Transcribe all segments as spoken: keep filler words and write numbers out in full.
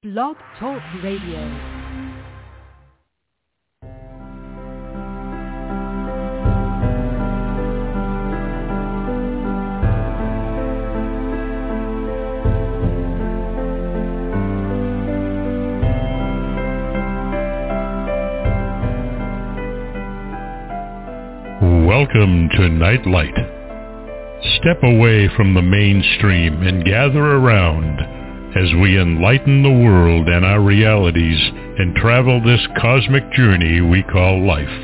Blog Talk Radio. Welcome to Nightlight. Step away from the mainstream and gather around as we enlighten the world and our realities and travel this cosmic journey we call life.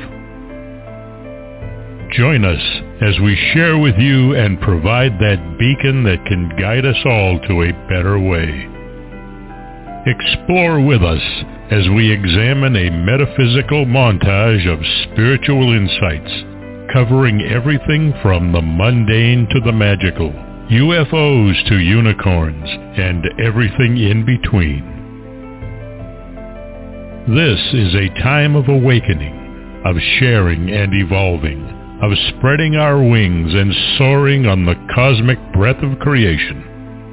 Join us as we share with you and provide that beacon that can guide us all to a better way. Explore with us as we examine a metaphysical montage of spiritual insights, covering everything from the mundane to the magical, U F Os to unicorns, and everything in between. This is a time of awakening, of sharing and evolving, of spreading our wings and soaring on the cosmic breath of creation.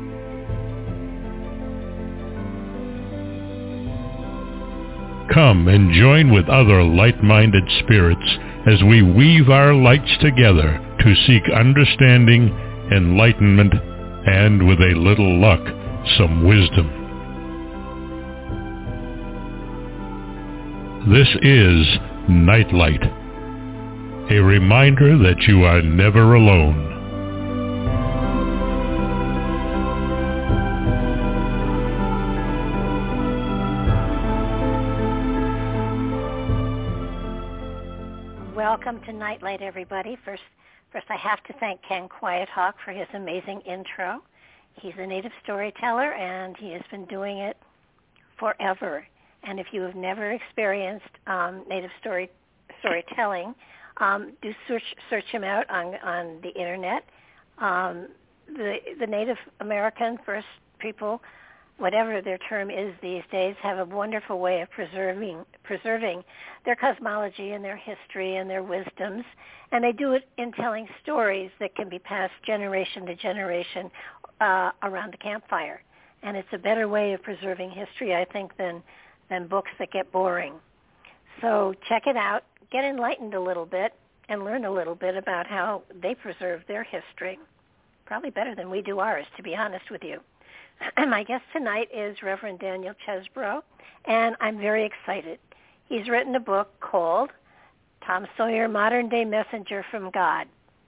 Come and join with other light-minded spirits as we weave our lights together to seek understanding, enlightenment, and with a little luck, some wisdom. This is Nightlight, a reminder that you are never alone. Welcome to Nightlight, everybody. First, first, I have to thank Ken Quiethawk for his amazing intro. He's a native storyteller, and he has been doing it forever. And if you have never experienced um, native story storytelling, um, do search search him out on on the internet. Um, the the Native American First people, whatever their term is these days, have a wonderful way of preserving preserving their cosmology and their history and their wisdoms, and they do it in telling stories that can be passed generation to generation uh, around the campfire. And it's a better way of preserving history, I think, than than books that get boring. So check it out, get enlightened a little bit, and learn a little bit about how they preserve their history. Probably better than we do ours, to be honest with you. My guest tonight is Reverend Daniel Chesbrough, and I'm very excited. He's written a book called Tom Sawyer, Modern-Day Messenger from God.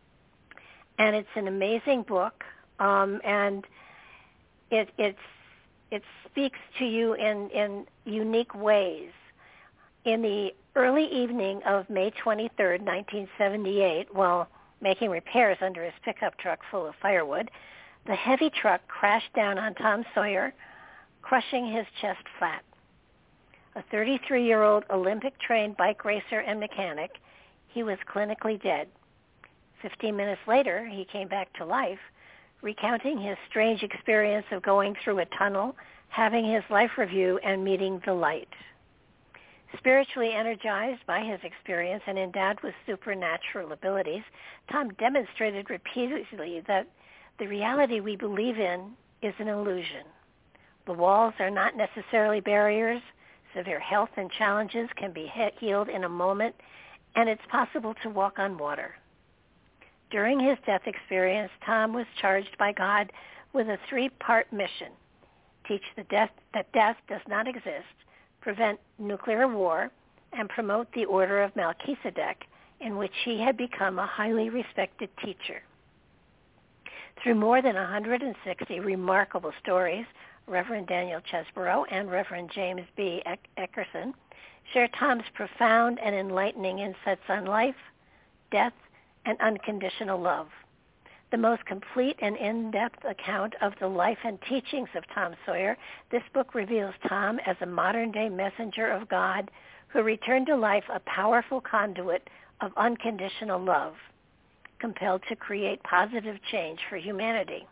And it's an amazing book, um, and it it's, it speaks to you in, in unique ways. In the early evening of May twenty-third, nineteen seventy-eight, while making repairs under his pickup truck full of firewood, the heavy truck crashed down on Tom Sawyer, crushing his chest flat. A thirty-three-year-old Olympic-trained bike racer and mechanic, he was clinically dead. Fifteen minutes later, he came back to life, recounting his strange experience of going through a tunnel, having his life review, and meeting the light. Spiritually energized by his experience and endowed with supernatural abilities, Tom demonstrated repeatedly that the reality we believe in is an illusion. The walls are not necessarily barriers. Severe health and challenges can be healed in a moment, and it's possible to walk on water. During his death experience, Tom was charged by God with a three-part mission: teach the death, that death does not exist, prevent nuclear war, and promote the Order of Melchizedek, in which he had become a highly respected teacher. Through more than one hundred sixty remarkable stories, Reverend Daniel Chesbrough and Reverend James B. Eckerson share Tom's profound and enlightening insights on life, death, and unconditional love. The most complete and in-depth account of the life and teachings of Tom Sawyer, this book reveals Tom as a modern-day messenger of God who returned to life a powerful conduit of unconditional love, compelled to create positive change for humanity.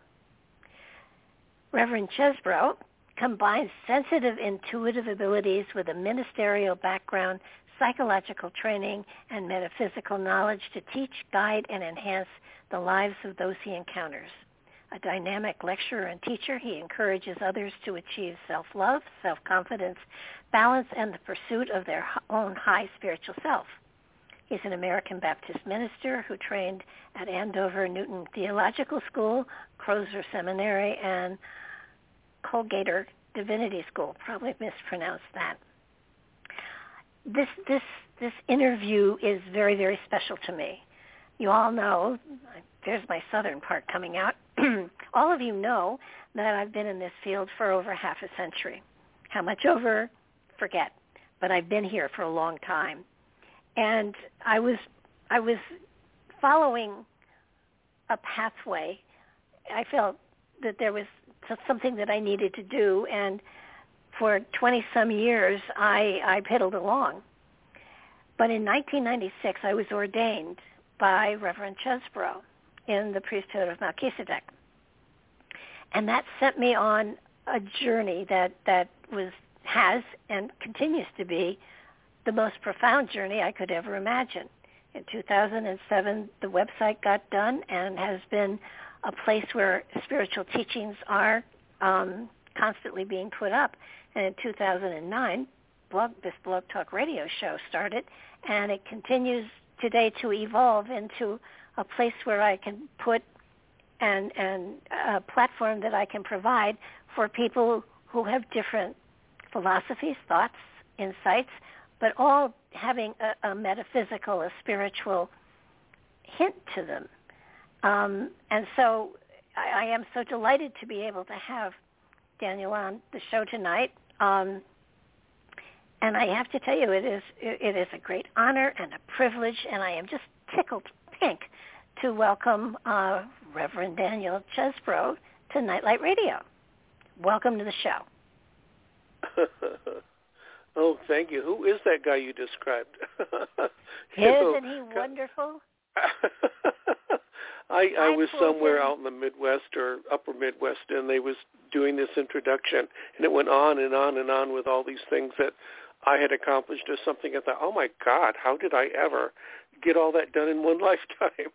Reverend Chesbrough combines sensitive, intuitive abilities with a ministerial background, psychological training, and metaphysical knowledge to teach, guide, and enhance the lives of those he encounters. A dynamic lecturer and teacher, he encourages others to achieve self-love, self-confidence, balance, and the pursuit of their own high spiritual self. He's an American Baptist minister who trained at Andover Newton Theological School, Crozer Seminary, and Colgater Divinity School. Probably mispronounced that. This this this interview is very, very special to me. You all know, there's my southern part coming out, all of you know that I've been in this field for over half a century. How much over? Forget. But I've been here for a long time. And I was I was following a pathway. I felt that there was something that I needed to do, and for twenty-some years I, I piddled along. But in nineteen ninety-six I was ordained by Reverend Chesbrough in the priesthood of Melchizedek. And that sent me on a journey that, that was has and continues to be the most profound journey I could ever imagine. In two thousand seven, the website got done and has been a place where spiritual teachings are um, constantly being put up. And in two thousand nine, blog, this Blog Talk Radio show started, and it continues today to evolve into a place where I can put and and a platform that I can provide for people who have different philosophies, thoughts, insights, but all having a, a metaphysical, a spiritual hint to them. Um, and so I, I am so delighted to be able to have Daniel on the show tonight. Um, and I have to tell you, it is it is a great honor and a privilege, and I am just tickled pink to welcome uh, Reverend Daniel Chesbrough to Nightlight Radio. Welcome to the show. Oh, thank you. Who is that guy you described? Isn't he wonderful? I, I was somewhere him. out in the Midwest or upper Midwest, and they was doing this introduction, and it went on and on and on with all these things that I had accomplished or something. I thought, oh, my God, how did I ever get all that done in one lifetime?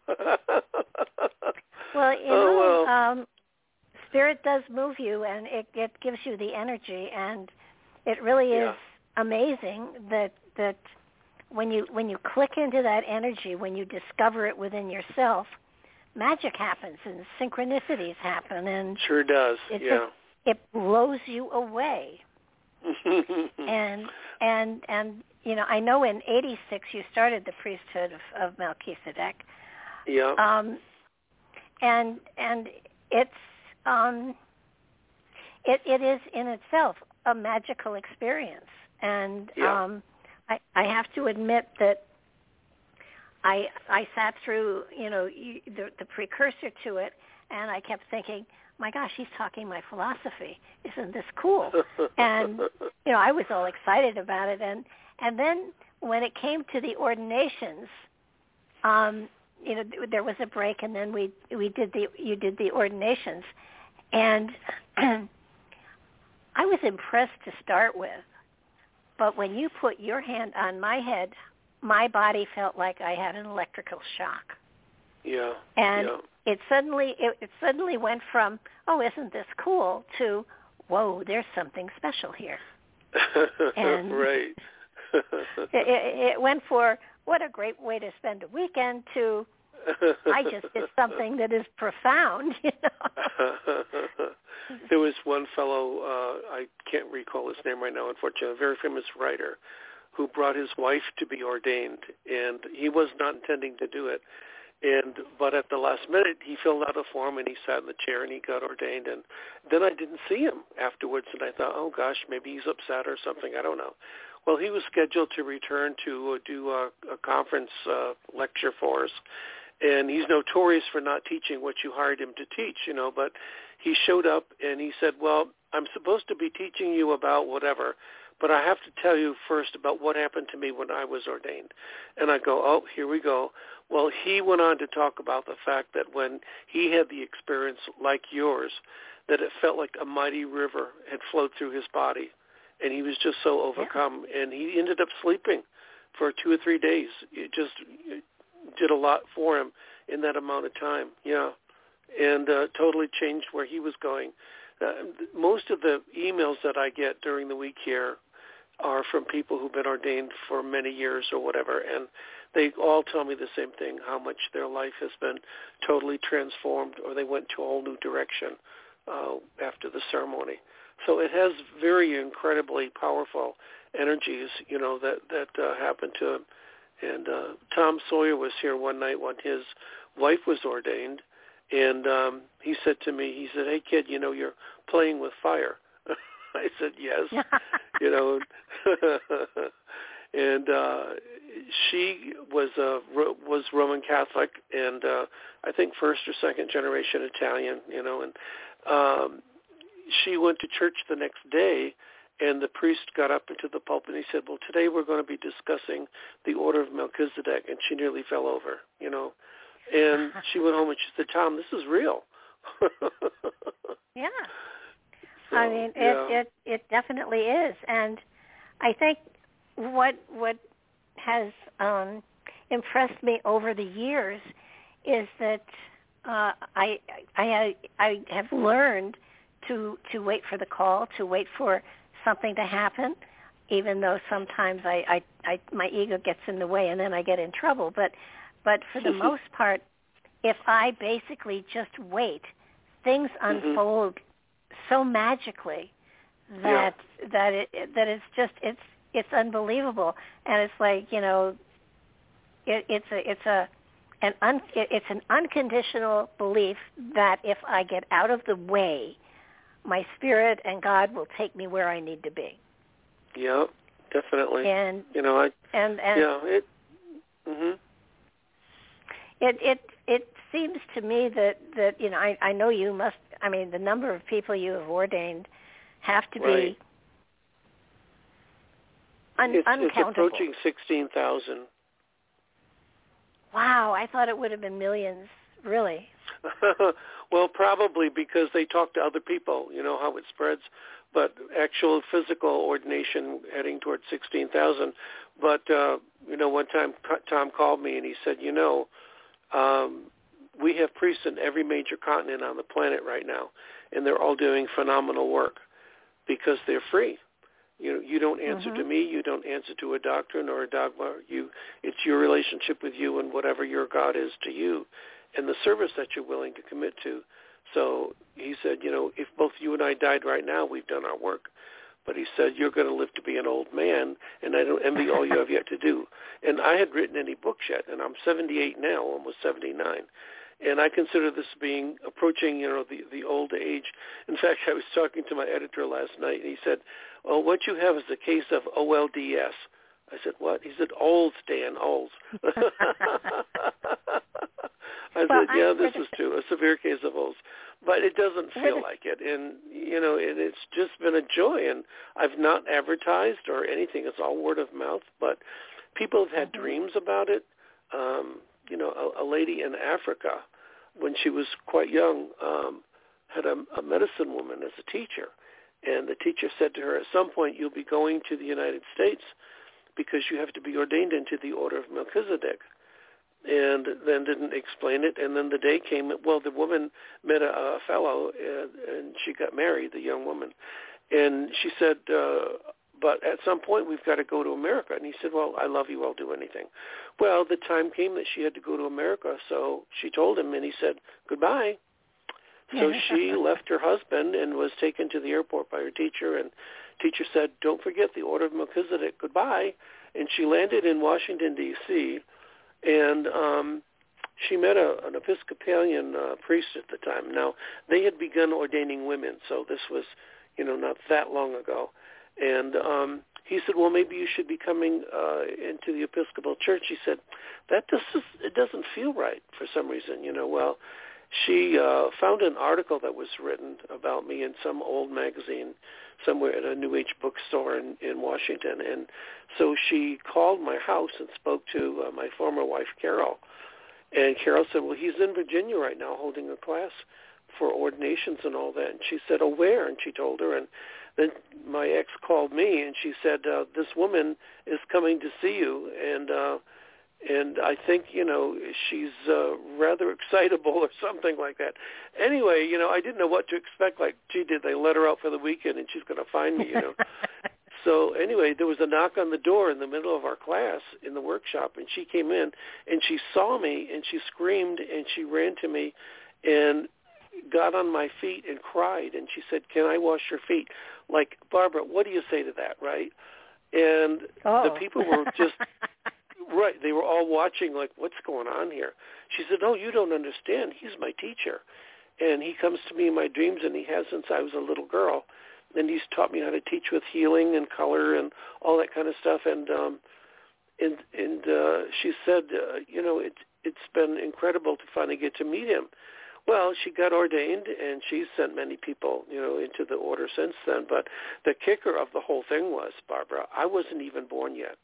Well, you oh, know, well. Um, Spirit does move you, and it, it gives you the energy, and it really is yeah. amazing that that when you when you click into that energy, when you discover it within yourself, magic happens and synchronicities happen, and sure does. It yeah, just, it blows you away. and and and you know, I know in eighty-six you started the priesthood of, of Melchizedek. Yeah. Um, and and it's um, it it is in itself a magical experience, and yeah. um, I I have to admit that I I sat through you know the the precursor to it, and I kept thinking, my gosh, he's talking my philosophy. Isn't this cool? And you know, I was all excited about it, and and then when it came to the ordinations, um, you know, there was a break, and then we we did the you did the ordinations, and I was impressed to start with, but when you put your hand on my head, my body felt like I had an electrical shock. Yeah. And yeah. it suddenly it, it suddenly went from, oh, isn't this cool, to, whoa, there's something special here. And right. it, it, it went for, what a great way to spend a weekend, to, I just did something that is profound, you know. There was one fellow, uh, I can't recall his name right now, unfortunately, a very famous writer, who brought his wife to be ordained, and he was not intending to do it. And but at the last minute, he filled out a form, and he sat in the chair, and he got ordained. And then I didn't see him afterwards, and I thought, oh, gosh, maybe he's upset or something. I don't know. Well, he was scheduled to return to uh, do a, a conference uh, lecture for us, and he's notorious for not teaching what you hired him to teach, you know, but he showed up, and he said, well, I'm supposed to be teaching you about whatever, but I have to tell you first about what happened to me when I was ordained. And I go, oh, here we go. Well, he went on to talk about the fact that when he had the experience like yours, that it felt like a mighty river had flowed through his body, and he was just so overcome. Yeah. And he ended up sleeping for two or three days. It just it did a lot for him in that amount of time. Yeah, and uh, totally changed where he was going. Uh, most of the emails that I get during the week here are from people who've been ordained for many years or whatever, and they all tell me the same thing, how much their life has been totally transformed, or they went to a whole new direction uh, after the ceremony. So it has very incredibly powerful energies, you know, that, that uh, happened to him. And uh, Tom Sawyer was here one night when his wife was ordained, and um, he said to me, he said, "Hey, kid, you know, you're playing with fire." I said, "Yes," you know. And uh, she was uh, was Roman Catholic, and uh, I think first or second generation Italian, you know. And um, she went to church the next day, and the priest got up into the pulpit and he said, "Well, today we're going to be discussing the order of Melchizedek," and she nearly fell over, you know. And she went home and she said, "Tom, this is real." Yeah. So, I mean, it, yeah. it it definitely is, and I think what what has um, impressed me over the years is that uh, I I I have learned to to wait for the call, to wait for something to happen, even though sometimes I, I, I my ego gets in the way and then I get in trouble. But but for the most part, if I basically just wait, things Mm-hmm. unfold so magically that Yeah. that it that it's just it's it's unbelievable. And it's like, you know, it, it's a it's a an un, it, it's an unconditional belief that if I get out of the way, my spirit and God will take me where I need to be. Yeah, definitely. And you know, I and and yeah it. Mhm. It it it seems to me that, that you know I, I know you must. I mean, the number of people you have ordained have to Right. be un, it's, uncountable. It's approaching sixteen thousand. Wow, I thought it would have been millions. Really? Well, probably because they talk to other people. You know how it spreads. But actual physical ordination heading towards sixteen thousand. But uh, you know, one time Tom called me and he said, you know. Um, we have priests in every major continent on the planet right now, and they're all doing phenomenal work because they're free. You you don't answer mm-hmm. to me. You don't answer to a doctrine or a dogma. You it's your relationship with you and whatever your God is to you, and the service that you're willing to commit to. So he said, you know, if both you and I died right now, we've done our work. But he said, you're going to live to be an old man, and I don't envy all you have yet to do. And I hadn't written any books yet, and I'm seventy-eight now, almost seventy-nine. And I consider this being approaching, you know, the, the old age. In fact, I was talking to my editor last night, and he said, well, what you have is a case of O L D S. I said, what? He said, olds, Dan, olds. I well, said, yeah, I, this is true, a severe case of olds. But it doesn't feel the, like it. And, you know, and it's just been a joy. And I've not advertised or anything. It's all word of mouth. But people have had mm-hmm. dreams about it. Um, you know, a, a lady in Africa, when she was quite young, um, had a, a medicine woman as a teacher. And the teacher said to her, at some point you'll be going to the United States because you have to be ordained into the order of Melchizedek. And then didn't explain it. And then the day came, well, the woman met a, a fellow, and, and she got married, the young woman. And she said, uh, but at some point we've got to go to America. And he said, well, I love you, I'll do anything. Well, the time came that she had to go to America, so she told him, and he said, goodbye. So she left her husband and was taken to the airport by her teacher, and teacher said, don't forget the order of Melchizedek, goodbye. And she landed in Washington, D C, and um, she met a, an Episcopalian uh, priest at the time. Now, they had begun ordaining women, so this was, you know, not that long ago. And um, he said, well, maybe you should be coming uh, into the Episcopal Church. She said, that just, it doesn't feel right for some reason, you know. Well, she uh, found an article that was written about me in some old magazine somewhere at a New Age bookstore in, in Washington. And so she called my house and spoke to uh, my former wife, Carol. And Carol said, well, he's in Virginia right now holding a class for ordinations and all that. And she said, oh, where? And she told her. And then my ex called me, and she said, uh, this woman is coming to see you, and uh, and I think, you know, she's uh, rather excitable or something like that. Anyway, you know, I didn't know what to expect. Like, gee, did they let her out for the weekend and she's going to find me, you know? So anyway, there was a knock on the door in the middle of our class in the workshop, and she came in, and she saw me, and she screamed, and she ran to me and got on my feet and cried, and she said, "Can I wash your feet?" Like, Barbara, what do you say to that, right? And oh. the people were just... Right. They were all watching like, what's going on here? She said, "Oh, you don't understand. He's my teacher. And he comes to me in my dreams, and he has since I was a little girl. And he's taught me how to teach with healing and color and all that kind of stuff." And um, and and uh, she said, uh, you know, it, it's been incredible to finally get to meet him. Well, she got ordained, and she's sent many people, you know, into the order since then. But the kicker of the whole thing was, Barbara, I wasn't even born yet.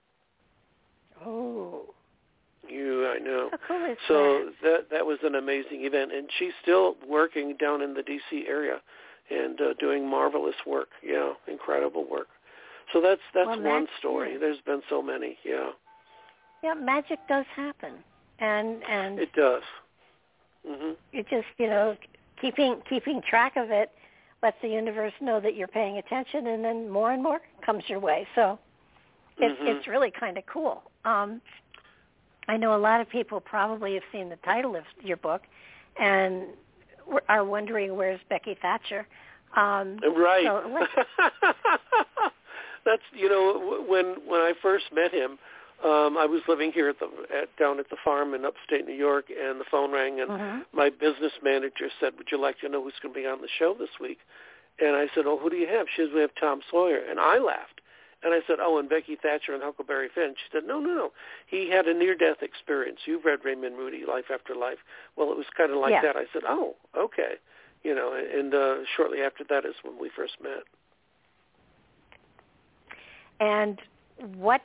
Oh. You, I know. How cool is so that? that that was an amazing event, and she's still working down in the D C area and uh, doing marvelous work. Yeah, incredible work. So that's that's well, one mag- story. yeah. There's been so many. Yeah. Yeah, magic does happen, and and it does. Mm-hmm. It just, you know, keeping keeping track of it lets the universe know that you're paying attention, and then more and more comes your way. So it's mm-hmm. it's really kind of cool. Um, I know a lot of people probably have seen the title of your book and are wondering where's Becky Thatcher. Um, right. So That's, you know, when when I first met him, um, I was living here at the at, down at the farm in upstate New York, and the phone rang, and mm-hmm. my business manager said, "Would you like to know who's going to be on the show this week?" And I said, "Oh, who do you have?" She said, "We have Tom Sawyer." And I laughed. And I said, "Oh, and Becky Thatcher and Huckleberry Finn." She said, no, no, no. He had a near-death experience. You've read Raymond Moody, Life After Life. Well, it was kind of like yeah. that. I said, oh, okay. You know, and uh, shortly after that is when we first met. And what,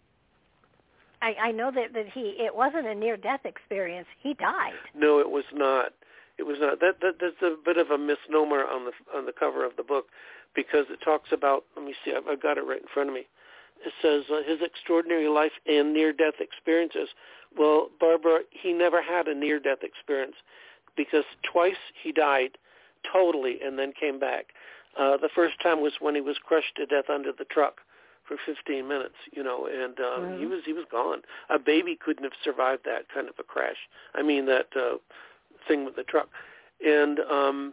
I, I know that, that he, it wasn't a near-death experience. He died. No, it was not. It was not. That, that That's a bit of a misnomer on the on the cover of the book, because it talks about, let me see, I've, I've got it right in front of me. It says uh, his extraordinary life and near-death experiences. Well, Barbara, he never had a near-death experience, because twice he died totally and then came back. Uh, the first time was when he was crushed to death under the truck for fifteen minutes, you know, and uh, mm-hmm. he was he was gone. A baby couldn't have survived that kind of a crash. I mean, that uh, thing with the truck. And um,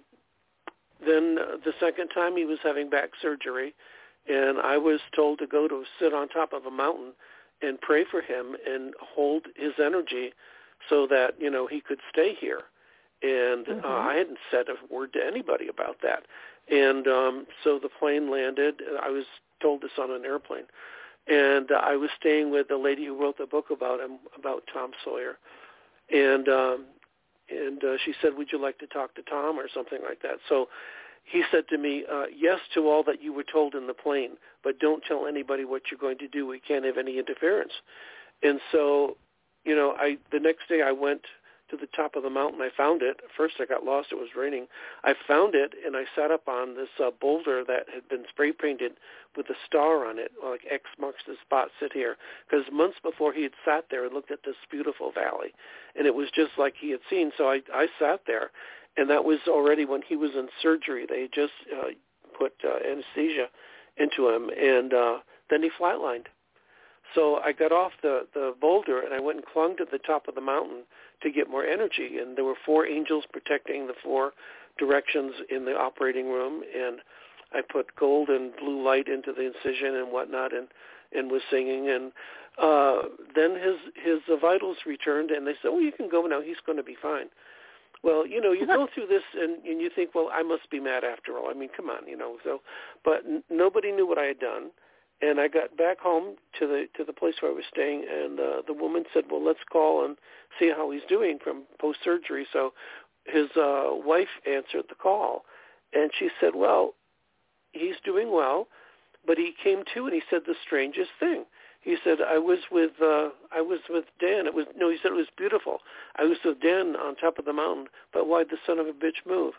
then uh, the second time he was having back surgery, and I was told to go to sit on top of a mountain and pray for him and hold his energy so that, you know, he could stay here. And mm-hmm. uh, I hadn't said a word to anybody about that. And um, so the plane landed. I was told this on an airplane. And uh, I was staying with the lady who wrote the book about him, about Tom Sawyer. And um, and uh, she said, "Would you like to talk to Tom?" or something like that. So he said to me, uh, "Yes to all that you were told in the plane, but don't tell anybody what you're going to do. We can't have any interference." And so, you know, I the next day I went to the top of the mountain. I found it. First I got lost. It was raining. I found it, and I sat up on this uh, boulder that had been spray painted with a star on it, like X marks the spot, sit here. Because months before he had sat there and looked at this beautiful valley, and it was just like he had seen. So I, I sat there, and that was already when he was in surgery. They had just uh, put uh, anesthesia into him, and uh, then he flatlined. So I got off the, the boulder, and I went and clung to the top of the mountain to get more energy. And there were four angels protecting the four directions in the operating room, and I put gold and blue light into the incision and whatnot, and, and was singing. And uh, then his his uh, vitals returned, and they said, "Oh, you can go now. He's going to be fine." Well, you know, you go through this, and, and you think, well, I must be mad after all. I mean, come on, you know. So, but n- nobody knew what I had done. And I got back home to the to the place where I was staying, and uh, the woman said, "Well, let's call and see how he's doing from post-surgery." So his uh, wife answered the call, and she said, "Well, he's doing well, but he came to and he said the strangest thing. He said, I was with uh, I was with Dan. It was no, he said it was beautiful. I was with Dan on top of the mountain, but why'd the son of a bitch move?"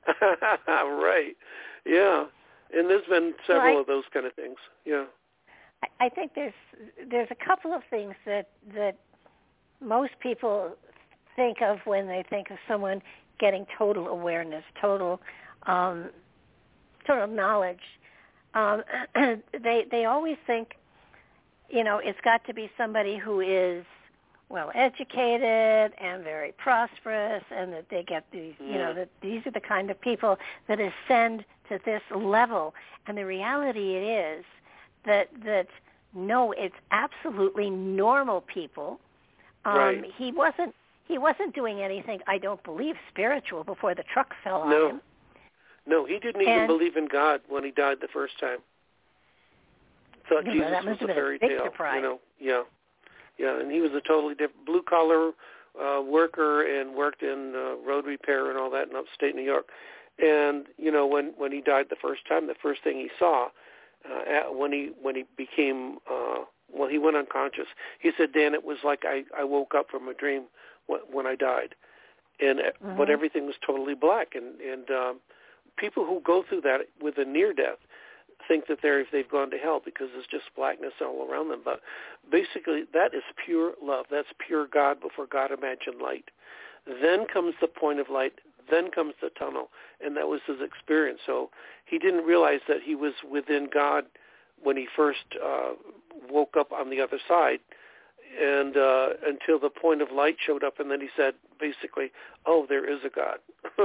Right. Yeah. And there's been several well, I, of those kind of things. Yeah. I, I think there's there's a couple of things that that most people think of when they think of someone getting total awareness, total um, total knowledge. Um, they they always think, you know, it's got to be somebody who is well educated and very prosperous, and that they get these, you know, that these are the kind of people that ascend to this level. And the reality it is that that no, it's absolutely normal people. Um, right. He wasn't he wasn't doing anything, I don't believe, spiritual before the truck fell on no. him. No, he didn't even and, believe in God when he died the first time. Thought you Jesus know, that must was have a been fairy a big tale. surprise. You know, yeah, yeah, and he was a totally different blue collar uh, worker and worked in uh, road repair and all that in upstate New York. And you know, when when he died the first time, the first thing he saw uh, at, when he when he became uh, well, he went unconscious. He said, "Dan, it was like I, I woke up from a dream when, when I died, and mm-hmm. but everything was totally black." And and um, people who go through that with a near death think that they're if they've gone to hell because there's just blackness all around them. But basically, that is pure love. That's pure God before God imagined light. Then comes the point of light. Then comes the tunnel, and that was his experience. So he didn't realize that he was within God when he first uh, woke up on the other side, and uh, until the point of light showed up, and then he said, basically, "Oh, there is a God."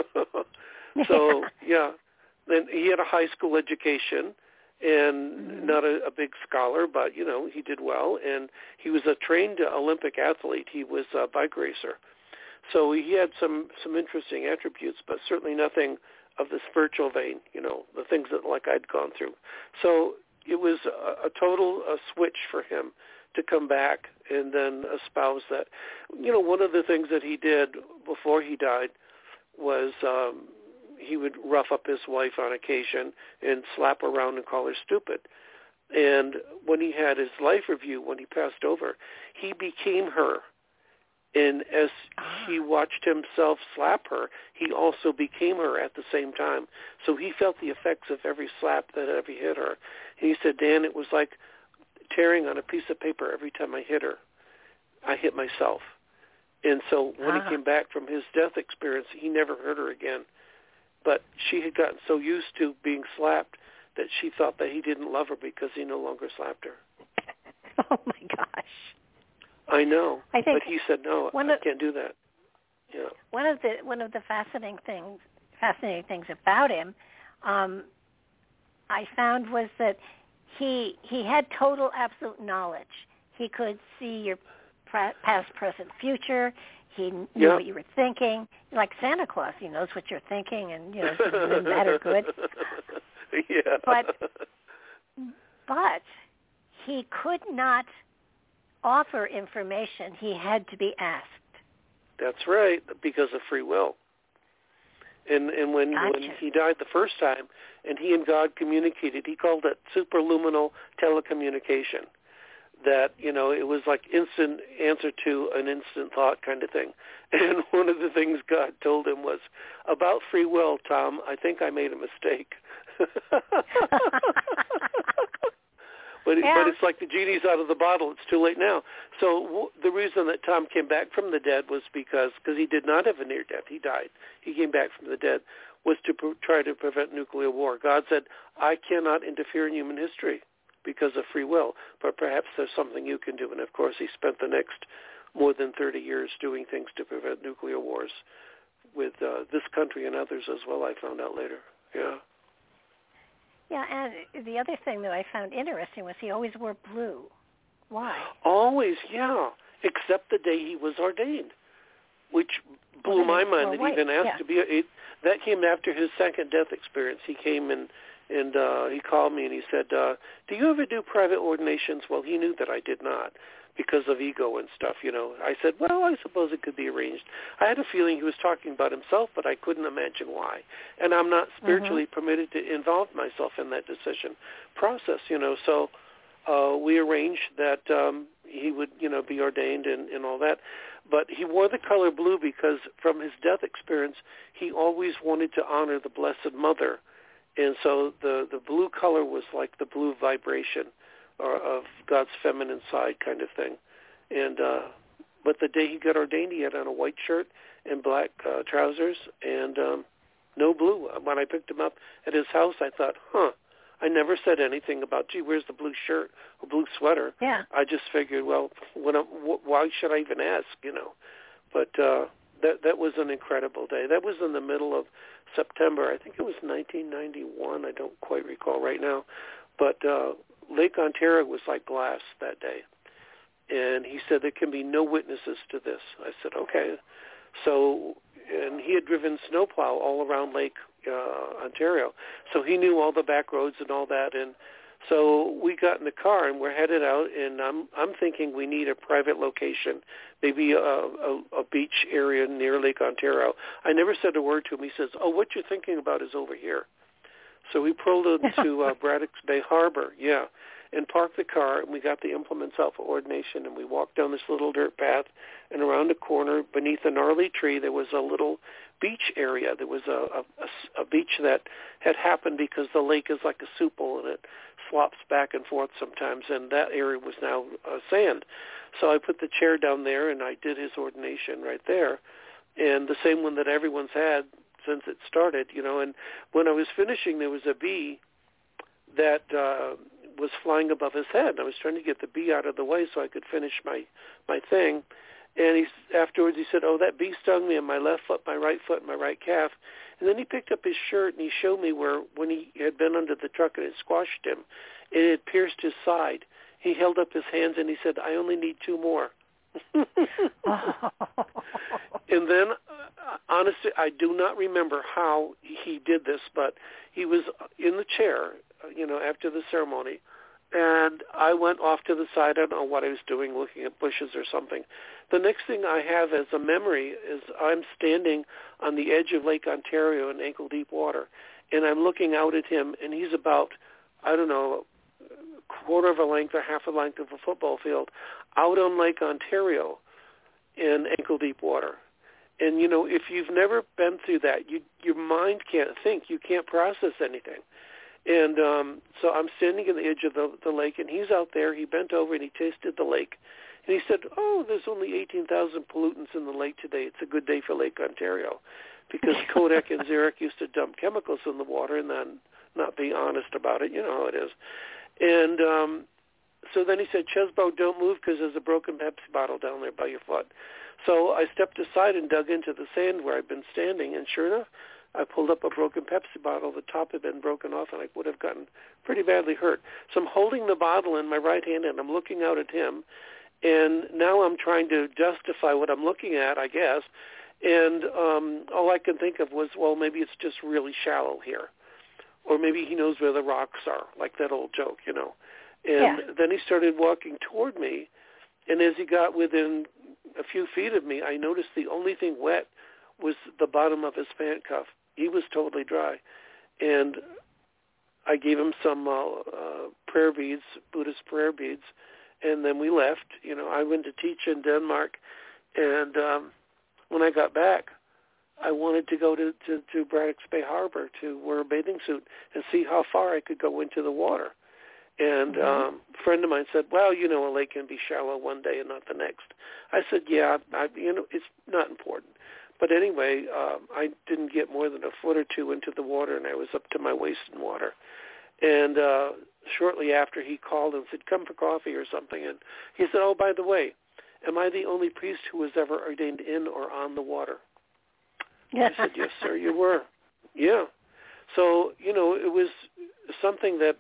So yeah, then he had a high school education, and mm-hmm. not a, a big scholar, but you know he did well, and he was a trained Olympic athlete. He was a bike racer. So he had some, some interesting attributes, but certainly nothing of the spiritual vein, you know, the things that like I'd gone through. So it was a, a total a switch for him to come back and then espouse that. You know, one of the things that he did before he died was um, he would rough up his wife on occasion and slap her around and call her stupid. And when he had his life review, when he passed over, he became her. And as he watched himself slap her, he also became her at the same time. So he felt the effects of every slap that ever hit her. And he said, Dan, it was like tearing on a piece of paper every time I hit her. I hit myself. And so when ah. he came back from his death experience, he never hurt her again. But she had gotten so used to being slapped that she thought that he didn't love her because he no longer slapped her. Oh, my gosh. I know, I think but he said no. I of, can't do that. Yeah. One of the one of the fascinating things, fascinating things about him, um, I found was that he he had total absolute knowledge. He could see your pra- past, present, future. He knew yeah. what you were thinking. Like Santa Claus, he knows what you're thinking, and you know, good, bad, or good. Yeah. But but he could not offer information. He had to be asked. That's right, because of free will. And and when, gotcha. when he died the first time, and he and God communicated, he called it superluminal telecommunication. That, you know, it was like instant answer to an instant thought kind of thing. And one of the things God told him was, about free will, Tom, I think I made a mistake. But, yeah. but it's like the genie's out of the bottle. It's too late now. So w- the reason that Tom came back from the dead was because because he did not have a near death. He died. He came back from the dead, was to pr- try to prevent nuclear war. God said, I cannot interfere in human history because of free will, but perhaps there's something you can do. And, of course, he spent the next more than thirty years doing things to prevent nuclear wars with uh, this country and others as well, I found out later. Yeah. Yeah, and the other thing that I found interesting was he always wore blue. Why? Always, yeah, except the day he was ordained, which blew well, my mind that he white. even asked yeah. to be. A, it, that came after his second death experience. He came and and uh, he called me and he said, uh, "Do you ever do private ordinations?" Well, he knew that I did not because of ego and stuff. You know, I said, "Well, I suppose it could be arranged." I had a feeling he was talking about himself, but I couldn't imagine why. And I'm not spiritually mm-hmm. permitted to involve myself in that decision process. You know, so uh, we arranged that um, he would, you know, be ordained and, and all that. But he wore the color blue because from his death experience, he always wanted to honor the Blessed Mother. And so the, the blue color was like the blue vibration or of God's feminine side kind of thing. And uh, but the day he got ordained, he had on a white shirt and black uh, trousers and um, no blue. When I picked him up at his house, I thought, huh, I never said anything about, gee, where's the blue shirt or blue sweater? Yeah. I just figured, well, when I'm, wh- why should I even ask, you know? But uh, that that was an incredible day. That was in the middle of September. I think it was nineteen ninety-one. I don't quite recall right now. But uh, Lake Ontario was like glass that day. And he said, there can be no witnesses to this. I said, okay. So, and he had driven snowplow all around Lake uh, Ontario. So he knew all the back roads and all that. And so we got in the car and we're headed out, and I'm I'm thinking we need a private location, maybe a, a, a beach area near Lake Ontario. I never said a word to him. He says, oh, what you're thinking about is over here. So we pulled into uh, Braddock's Bay Harbor, yeah, and parked the car, and we got the implements out for ordination, and we walked down this little dirt path, and around a corner beneath a gnarly tree there was a little beach area. There was a, a, a, a beach that had happened because the lake is like a soup bowl, and it flops back and forth sometimes, and that area was now uh, sand. So I put the chair down there, and I did his ordination right there, and the same one that everyone's had since it started, you know. And when I was finishing, there was a bee that uh, was flying above his head. I was trying to get the bee out of the way so I could finish my, my thing. And he, afterwards he said, oh, that bee stung me on my left foot, my right foot, my right calf. And then he picked up his shirt and he showed me where, when he had been under the truck and it squashed him, it had pierced his side. He held up his hands and he said, I only need two more. And then, uh, honestly, I do not remember how he did this, but he was in the chair, you know, after the ceremony, and I went off to the side. I don't know what I was doing, looking at bushes or something. The next thing I have as a memory is I'm standing on the edge of Lake Ontario in ankle-deep water, and I'm looking out at him, and he's about, I don't know, a quarter of a length or half a length of a football field out on Lake Ontario in ankle-deep water. And, you know, if you've never been through that, you, your mind can't think. You can't process anything. And um, so I'm standing at the edge of the, the lake, and he's out there. He bent over, and he tasted the lake. And he said, oh, there's only eighteen thousand pollutants in the lake today. It's a good day for Lake Ontario, because Kodak and Xerox used to dump chemicals in the water and then not be honest about it. You know how it is. And um, so then he said, Chesbro, don't move because there's a broken Pepsi bottle down there by your foot. So I stepped aside and dug into the sand where I'd been standing, and sure enough, I pulled up a broken Pepsi bottle. The top had been broken off, and I would have gotten pretty badly hurt. So I'm holding the bottle in my right hand, and I'm looking out at him, and now I'm trying to justify what I'm looking at, I guess, and um, all I could think of was, well, maybe it's just really shallow here, or maybe he knows where the rocks are, like that old joke, you know. And yeah. Then he started walking toward me, and as he got within a few feet of me, I noticed the only thing wet was the bottom of his pant cuff. He was totally dry. And I gave him some uh, uh, prayer beads, Buddhist prayer beads, and then we left. You know, I went to teach in Denmark, and um, when I got back, I wanted to go to, to, to Braddock's Bay Harbor to wear a bathing suit and see how far I could go into the water. And mm-hmm. um, a friend of mine said, well, you know, a lake can be shallow one day and not the next. I said, yeah, I, you know, it's not important. But anyway, uh, I didn't get more than a foot or two into the water, and I was up to my waist in water. And uh, shortly after, he called and said, come for coffee or something. And he said, oh, by the way, am I the only priest who was ever ordained in or on the water? I said, yes, sir, you were. Yeah. So, you know, it was something that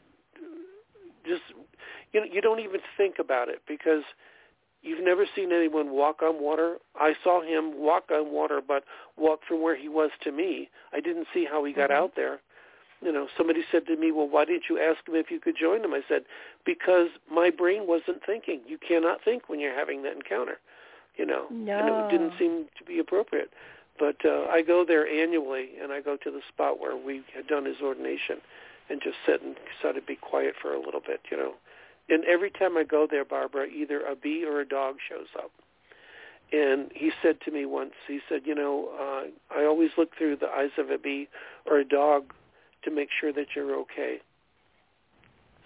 just, you know, you don't even think about it because you've never seen anyone walk on water. I saw him walk on water, but walk from where he was to me. I didn't see how he got mm-hmm. out there. You know, somebody said to me, well, why didn't you ask him if you could join him? I said, because my brain wasn't thinking. You cannot think when you're having that encounter. You know, no. You know, it didn't seem to be appropriate. But uh, I go there annually, and I go to the spot where we had done his ordination and just sit and sort of be quiet for a little bit, you know. And every time I go there, Barbara, either a bee or a dog shows up. And he said to me once, he said, you know, uh, I always look through the eyes of a bee or a dog to make sure that you're okay.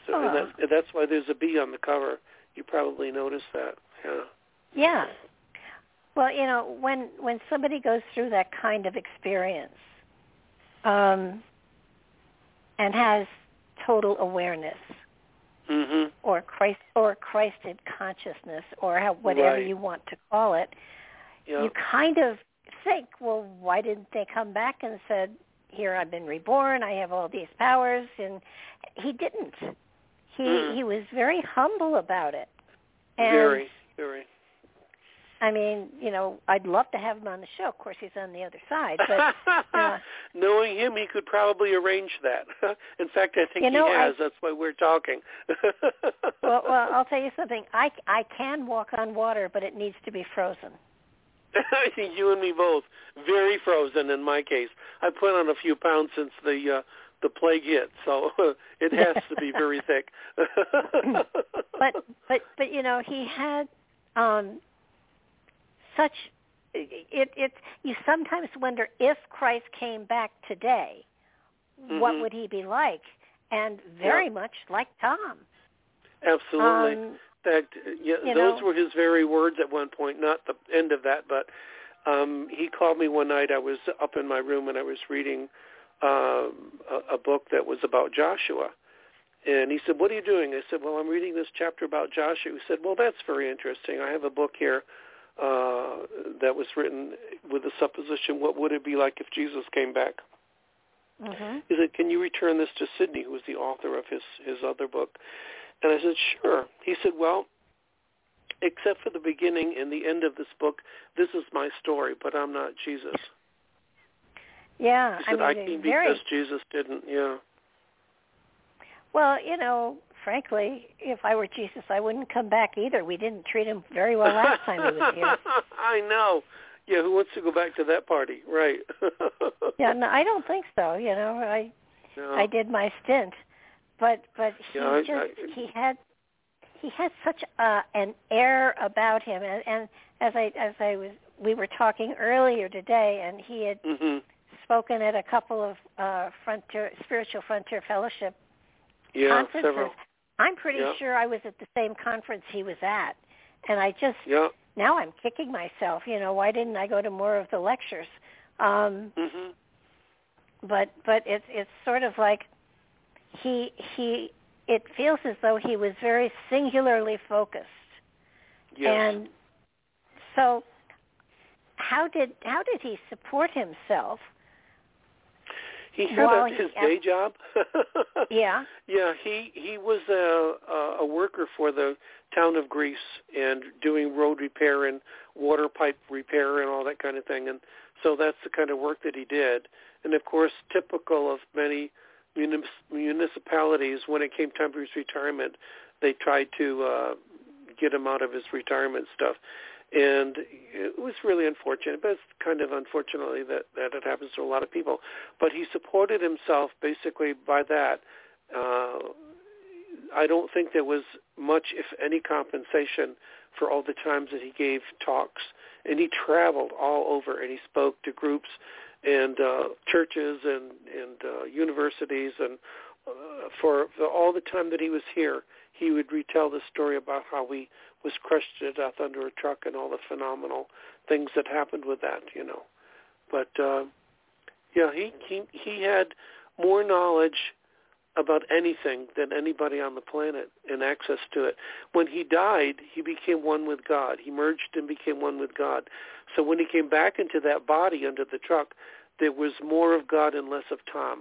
So oh. and that's, that's why there's a bee on the cover. You probably noticed that. Yeah. Yeah. Well, you know, when when somebody goes through that kind of experience um, and has total awareness, mm-hmm. or Christ or Christed consciousness, or how, whatever right. you want to call it, yeah. you kind of think, well, why didn't they come back and said, here, I've been reborn, I have all these powers, and he didn't. He mm. he was very humble about it. And, very, very. I mean, you know, I'd love to have him on the show. Of course, he's on the other side. But uh, knowing him, he could probably arrange that. In fact, I think you know, he has. I, That's why we're talking. well, well, I'll tell you something. I, I can walk on water, but it needs to be frozen. You and me both. Very frozen in my case. I put on a few pounds since the uh, the plague hit, so it has to be very thick. but but but you know, he had um, such it it. You sometimes wonder if Christ came back today, mm-hmm. what would he be like? And very yeah. much like Tom. Absolutely. Um, In fact, yeah, those know, were his very words at one point, not the end of that, but um, he called me one night. I was up in my room and I was reading um, a, a book that was about Joshua. And he said, what are you doing? I said, well, I'm reading this chapter about Joshua. He said, well, that's very interesting. I have a book here uh, that was written with the supposition, what would it be like if Jesus came back? Mm-hmm. He said, can you return this to Sidney, who was the author of his, his other book? And I said, sure. He said, well, except for the beginning and the end of this book, this is my story, but I'm not Jesus. Yeah, he said, I, I mean, came very, because Jesus didn't, yeah. Well, you know, frankly, if I were Jesus, I wouldn't come back either. We didn't treat him very well last time he was here. I know. Yeah, who wants to go back to that party? Right. Yeah, no, I don't think so. You know, I no. I did my stint, but but he yeah, I, just I, he had he had such a, an air about him, and, and as I as I was we were talking earlier today, and he had mm-hmm. spoken at a couple of uh, frontier spiritual frontier fellowship yeah, conferences. Several. I'm pretty yeah. sure I was at the same conference he was at, and I just yeah. now I'm kicking myself. You know, why didn't I go to more of the lectures? Um, mm-hmm. But but it's it's sort of like he he. It feels as though he was very singularly focused. Yes. And so, how did how did he support himself? He had a, his he, day job. Yeah. Yeah, he he was a, a worker for the town of Greece and doing road repair and water pipe repair and all that kind of thing. And so that's the kind of work that he did. And, of course, typical of many municipalities, when it came time for his retirement, they tried to uh, get him out of his retirement stuff. And it was really unfortunate, but it's kind of unfortunately that, that it happens to a lot of people. But he supported himself basically by that. Uh, I don't think there was much, if any, compensation for all the times that he gave talks. And he traveled all over, and he spoke to groups and uh, churches and, and uh, universities. And uh, for, for all the time that he was here, he would retell the story about how he was crushed to death under a truck and all the phenomenal things that happened with that, you know. But, uh, yeah, he, he he had more knowledge about anything than anybody on the planet and access to it. When he died, he became one with God. He merged and became one with God. So when he came back into that body under the truck, there was more of God and less of Tom.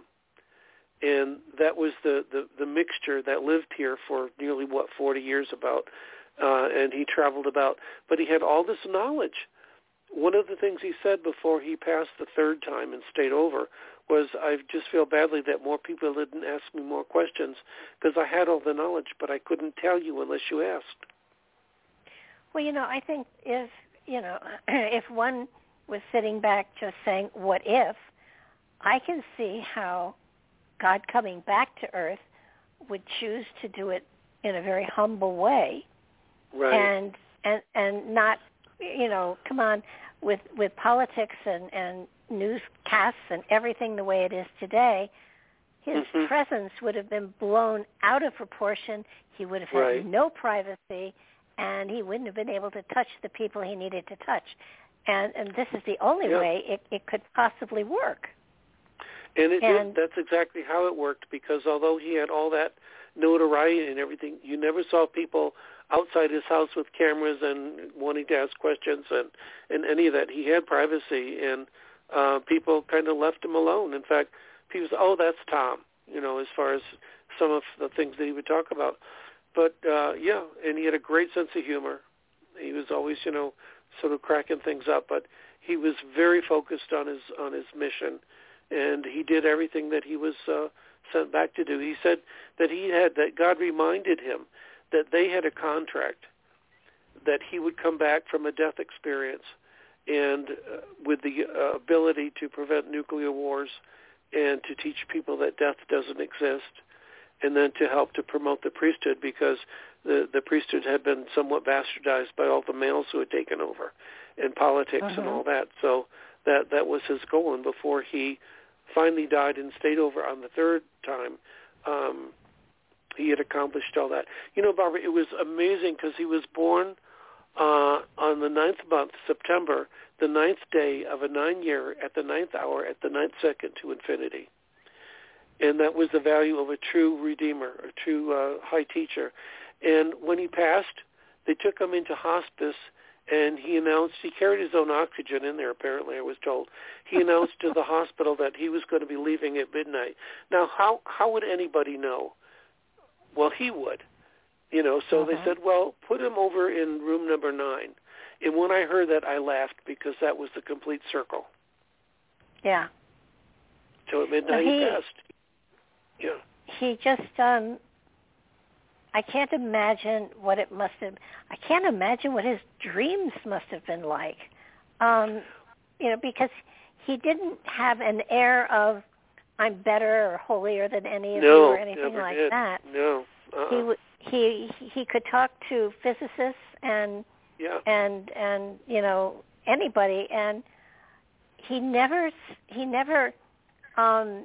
And that was the, the, the mixture that lived here for nearly, what, forty years about. Uh, and he traveled about. But he had all this knowledge. One of the things he said before he passed the third time and stayed over was, I just feel badly that more people didn't ask me more questions because I had all the knowledge, but I couldn't tell you unless you asked. Well, you know, I think if, you know, if one was sitting back just saying, what if, I can see how God coming back to earth would choose to do it in a very humble way. Right. And, and, and not, you know, come on, with, with politics and, and newscasts and everything the way it is today, his mm-hmm. presence would have been blown out of proportion. He would have had right. no privacy, and he wouldn't have been able to touch the people he needed to touch. And, and this is the only yeah. way it, it could possibly work. And it and, did. That's exactly how it worked, because although he had all that notoriety and everything, you never saw people outside his house with cameras and wanting to ask questions and, and any of that. He had privacy, and uh, people kind of left him alone. In fact, people said, oh, that's Tom, you know, as far as some of the things that he would talk about. But, uh, yeah, and he had a great sense of humor. He was always, you know, sort of cracking things up, but he was very focused on his on his mission, and he did everything that he was uh, sent back to do. He said that he had, that God reminded him that they had a contract that he would come back from a death experience and uh, with the uh, ability to prevent nuclear wars and to teach people that death doesn't exist, and then to help to promote the priesthood, because the, the priesthood had been somewhat bastardized by all the males who had taken over in politics uh-huh. and all that. So that, that was his goal. And before he finally died and stayed over on the third time, um, he had accomplished all that. You know, Barbara, it was amazing because he was born uh, on the ninth month, September, the ninth day of a nine-year, at the ninth hour, at the ninth second to infinity. And that was the value of a true redeemer, a true uh, high teacher. And when he passed, they took him into hospice, and he announced, he carried his own oxygen in there, apparently, I was told. He announced to the hospital that he was going to be leaving at midnight. Now, how how would anybody know? Well, he would, you know. So uh-huh. they said, well, put him over in room number nine. And when I heard that, I laughed, because that was the complete circle. Yeah. So at midnight, so he, he passed. Yeah. He just, um, I can't imagine what it must have, I can't imagine what his dreams must have been like. Um, you know, because he didn't have an air of, I'm better or holier than any of no, you or anything never like did. that. No. Uh-uh. He w- he he could talk to physicists and yeah. and and you know anybody, and he never he never um,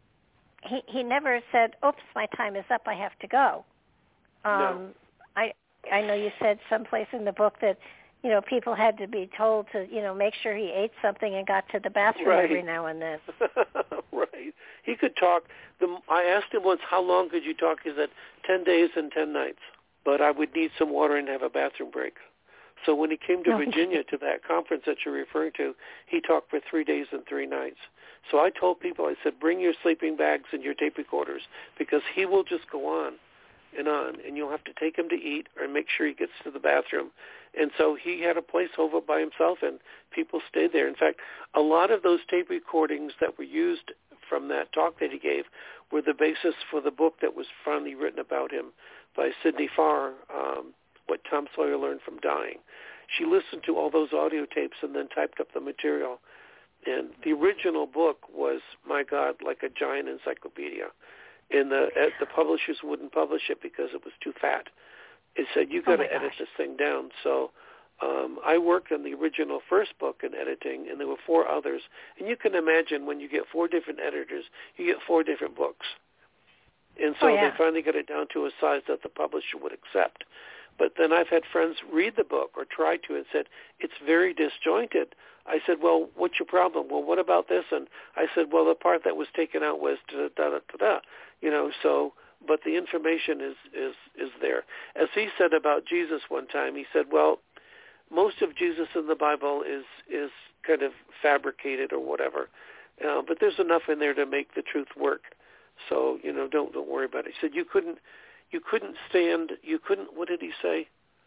he he never said, "Oops, my time is up. I have to go." Um, no. I I know you said someplace in the book that you know people had to be told to you know make sure he ate something and got to the bathroom right. every now and then. Right. He could talk. The, I asked him once, how long could you talk? He said, ten days and ten nights. But I would need some water and have a bathroom break. So when he came to Virginia to that conference that you're referring to, he talked for three days and three nights. So I told people, I said, bring your sleeping bags and your tape recorders, because he will just go on and on, and you'll have to take him to eat or make sure he gets to the bathroom. And so he had a place over by himself, and people stayed there. In fact, a lot of those tape recordings that were used from that talk that he gave were the basis for the book that was finally written about him by Sidney Farr, um, What Tom Sawyer Learned from Dying. She listened to all those audio tapes and then typed up the material. And the original book was, my God, like a giant encyclopedia. And the uh, the publishers wouldn't publish it because it was too fat. It said, you've got oh to edit gosh. this thing down. So um, I worked on the original first book in editing, and there were four others. And you can imagine when you get four different editors, you get four different books. And so oh, yeah. they finally got it down to a size that the publisher would accept. But then I've had friends read the book or try to and said, it's very disjointed. I said, well, what's your problem? Well, what about this? And I said, well, the part that was taken out was da-da-da-da-da. You know, so, but the information is, is, is there. As he said about Jesus one time, he said, well, most of Jesus in the Bible is, is kind of fabricated or whatever. Uh, but there's enough in there to make the truth work. So, you know, don't, don't worry about it. He said, you couldn't, you couldn't stand, you couldn't, what did he say?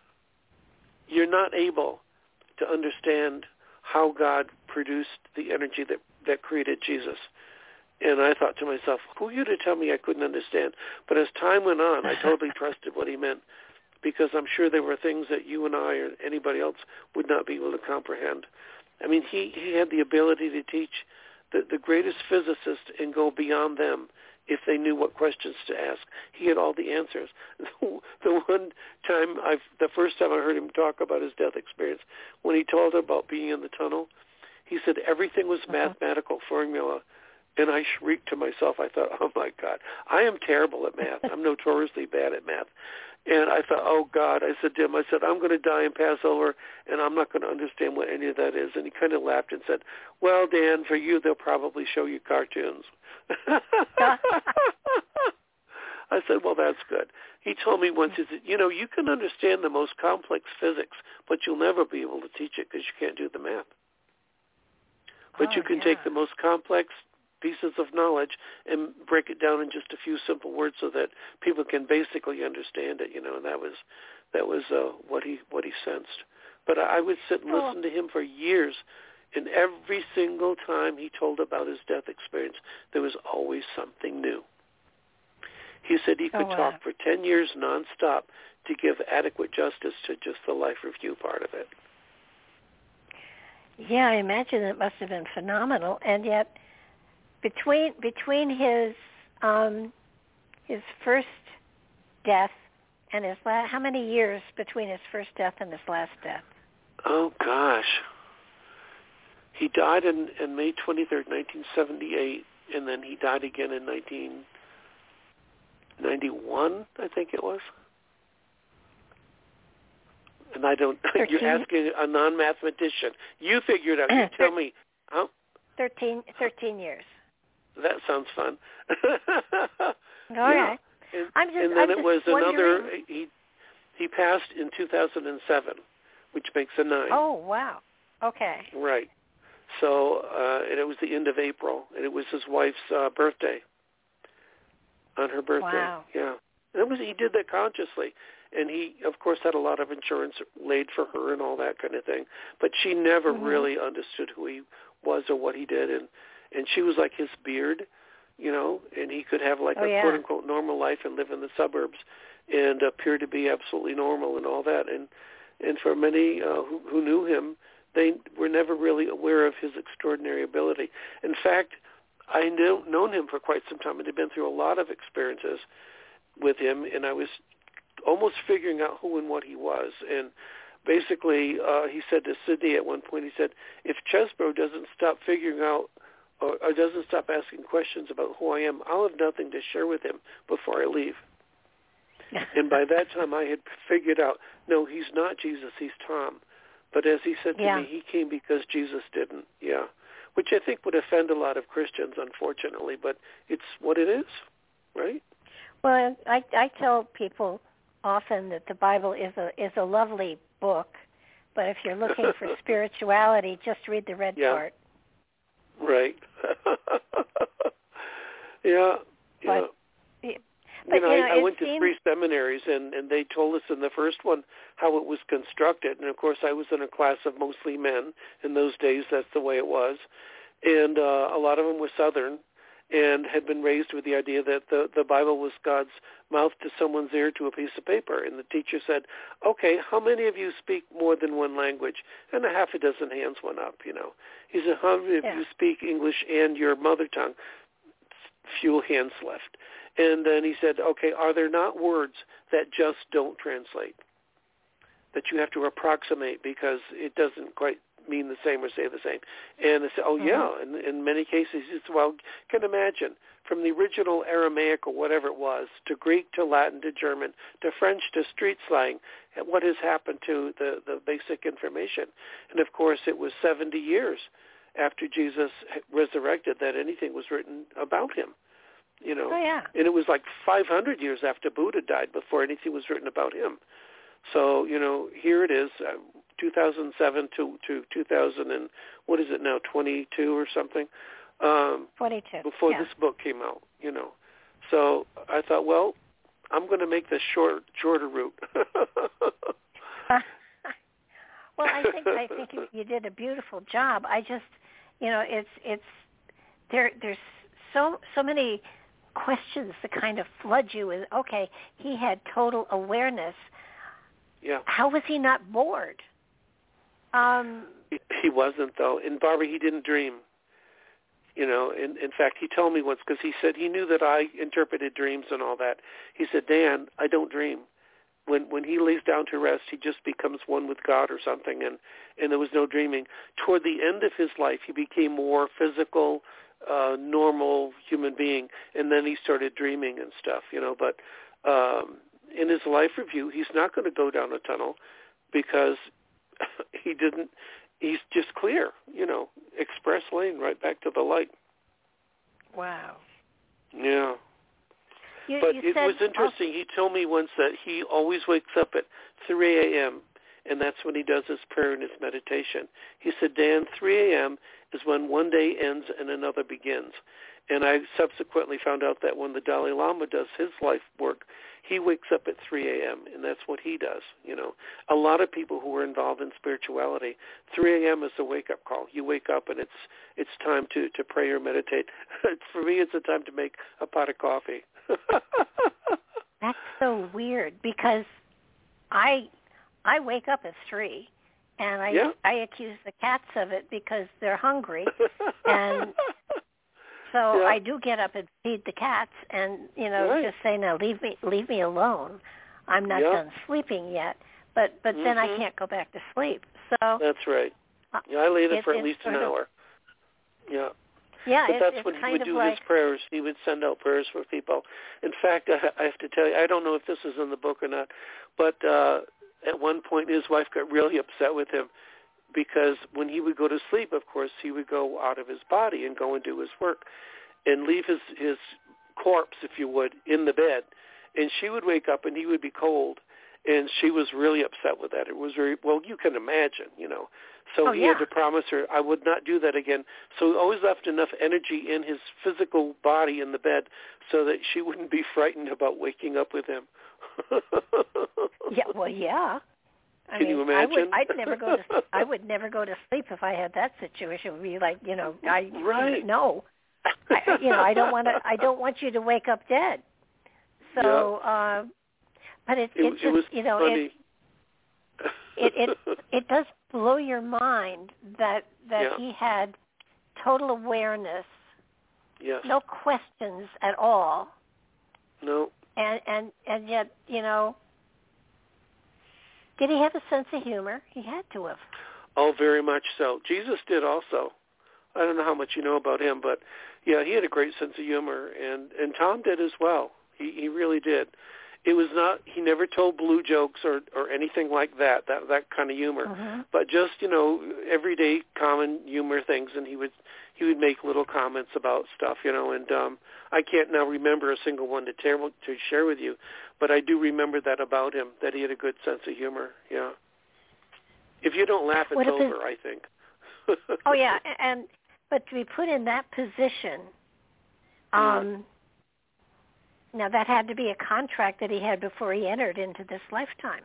You're not able to understand how God produced the energy that, that created Jesus. And I thought to myself, who are you to tell me I couldn't understand? But as time went on, I totally trusted what he meant, because I'm sure there were things that you and I or anybody else would not be able to comprehend. I mean, he, he had the ability to teach the, the greatest physicists and go beyond them if they knew what questions to ask. He had all the answers. The one time, I've, the first time I heard him talk about his death experience, when he told about being in the tunnel, he said everything was mathematical formula And I shrieked to myself. I thought, oh, my God, I am terrible at math. I'm notoriously bad at math. And I thought, oh, God, I said to him, I said, I'm going to die and pass over, and I'm not going to understand what any of that is. And he kind of laughed and said, well, Dan, for you, they'll probably show you cartoons. I said, well, that's good. He told me once, he said, you know, you can understand the most complex physics, but you'll never be able to teach it because you can't do the math. But oh, you can yeah. take the most complex pieces of knowledge and break it down in just a few simple words so that people can basically understand it, you know, and that was that was uh, what he what he sensed. But I would sit and oh. listen to him for years, and every single time he told about his death experience, there was always something new. He said he could oh, wow. talk for ten years nonstop to give adequate justice to just the life review part of it. Yeah, I imagine it must have been phenomenal, and yet between between his um, his first death and his last, how many years between his first death and his last death? Oh gosh, he died in, in May twenty-third, nineteen seventy-eight, and then he died again in nineteen ninety-one, I think it was. And I don't. thirteen You're asking a non-mathematician. You figured out. You tell me. Huh? Thirteen, thirteen years. That sounds fun. All yeah. right. And, I'm just, and then I'm it just was another. wondering. He he passed in two thousand seven, which makes a nine. Oh wow. Okay. Right. So uh, and it was the end of April, and it was his wife's uh, birthday. On her birthday. Wow. Yeah. And it was he did that consciously. And he, of course, had a lot of insurance laid for her and all that kind of thing. But she never mm-hmm. really understood who he was or what he did. And, and she was like his beard, you know, and he could have like oh, a yeah. quote-unquote normal life and live in the suburbs and appear to be absolutely normal and all that. And and for many uh, who, who knew him, they were never really aware of his extraordinary ability. In fact, I knew, known him for quite some time and had been through a lot of experiences with him, and I was almost figuring out who and what he was. And basically, uh, he said to Sydney at one point, he said, if Chesbro doesn't stop figuring out or, or doesn't stop asking questions about who I am, I'll have nothing to share with him before I leave. And by that time, I had figured out, no, he's not Jesus, he's Tom. But as he said to yeah. me, he came because Jesus didn't. Yeah. Which I think would offend a lot of Christians, unfortunately, but it's what it is, right? Well, I, I tell people often that the Bible is a is a lovely book, but if you're looking for spirituality, just read the red yeah. part. Right. yeah. Yeah. But, you but, know, you know I, I went seems... to three seminaries, and, and they told us in the first one how it was constructed. And, of course, I was in a class of mostly men. In those days, that's the way it was. And uh, a lot of them were Southern and had been raised with the idea that the, the Bible was God's mouth to someone's ear to a piece of paper. And the teacher said, okay, how many of you speak more than one language? And a half a dozen hands went up, you know. He said, how many of yeah. you speak English and your mother tongue? Few hands left. And then he said, okay, are there not words that just don't translate, that you have to approximate because it doesn't quite mean the same or say the same? And they said, oh, mm-hmm. yeah. And in many cases, it's, well, can imagine, from the original Aramaic or whatever it was, to Greek, to Latin, to German, to French, to street slang, what has happened to the, the basic information? And, of course, it was seventy years after Jesus resurrected that anything was written about him. You know, oh, yeah. And it was like five hundred years after Buddha died before anything was written about him. So, you know, here it is, uh, two thousand seven to, to two thousand and, what is it now, twenty-two or something? Um, twenty-two, Before yeah. this book came out, you know. So I thought, well, I'm going to make the short, shorter route. Well, I think I think you, you did a beautiful job. I just, you know, it's it's there. There's so so many questions that kind of flood you with. Okay, he had total awareness. Yeah. How was he not bored? Um, he, he wasn't, though. And Barbara, he didn't dream. You know, in, in fact, he told me once, because he said he knew that I interpreted dreams and all that. He said, Dan, I don't dream. When when he lays down to rest, he just becomes one with God or something, and, and there was no dreaming. Toward the end of his life, he became more physical, uh, normal human being, and then he started dreaming and stuff, you know. But um, in his life review, he's not going to go down a tunnel because he didn't. He's just clear, you know, express lane right back to the light. Wow. Yeah. You, but you it said, was interesting. He told me once that he always wakes up at three a.m., and that's when he does his prayer and his meditation. He said, Dan, three a.m. is when one day ends and another begins. And I subsequently found out that when the Dalai Lama does his life work, he wakes up at three a.m., and that's what he does. You know, a lot of people who are involved in spirituality, three a.m. is a wake-up call. You wake up, and it's it's time to, to pray or meditate. For me, it's a time to make a pot of coffee. That's so weird because I I wake up at three, and I yeah. I accuse the cats of it because they're hungry, and so yeah. I do get up and feed the cats, and you know right. just say no, leave me leave me alone. I'm not yeah. done sleeping yet, but but mm-hmm. then I can't go back to sleep. So that's right. Yeah, I lay there it, for at least an hour. Of, yeah. Yeah, but it, that's it's when he kind would of do like, his prayers. He would send out prayers for people. In fact, I, I have to tell you, I don't know if this is in the book or not, but uh, at one point his wife got really upset with him because when he would go to sleep, of course, he would go out of his body and go and do his work and leave his, his corpse, if you would, in the bed. And she would wake up and he would be cold. And she was really upset with that. It was very, well, you can imagine, you know. So oh, he yeah. had to promise her, I would not do that again. So he always left enough energy in his physical body in the bed so that she wouldn't be frightened about waking up with him. yeah, well, yeah. I Can mean, you imagine? I would, I'd never go to, I would never go to sleep if I had that situation. It would be like, you know, I, right. no, I, you know, I don't want to, I don't want you to wake up dead. So, yeah. uh, but it, it, it just, it was you know, funny. it, it, it, it does blow your mind that, that yeah. he had total awareness, yes. no questions at all. No. And, and, and yet, you know, did he have a sense of humor? He had to have. Oh, very much so. Jesus did also. I don't know how much you know about him, but yeah, he had a great sense of humor, and, and Tom did as well. He he really did. It was not, he never told blue jokes or, or anything like that, that that kind of humor, mm-hmm. but just, you know, everyday common humor things, and he would he would make little comments about stuff, you know, and um, I can't now remember a single one to, ter- to share with you, but I do remember that about him, that he had a good sense of humor, yeah. If you don't laugh, it's what over, his... I think. Oh, yeah, and but to be put in that position, um, yeah. now that had to be a contract that he had before he entered into this lifetime.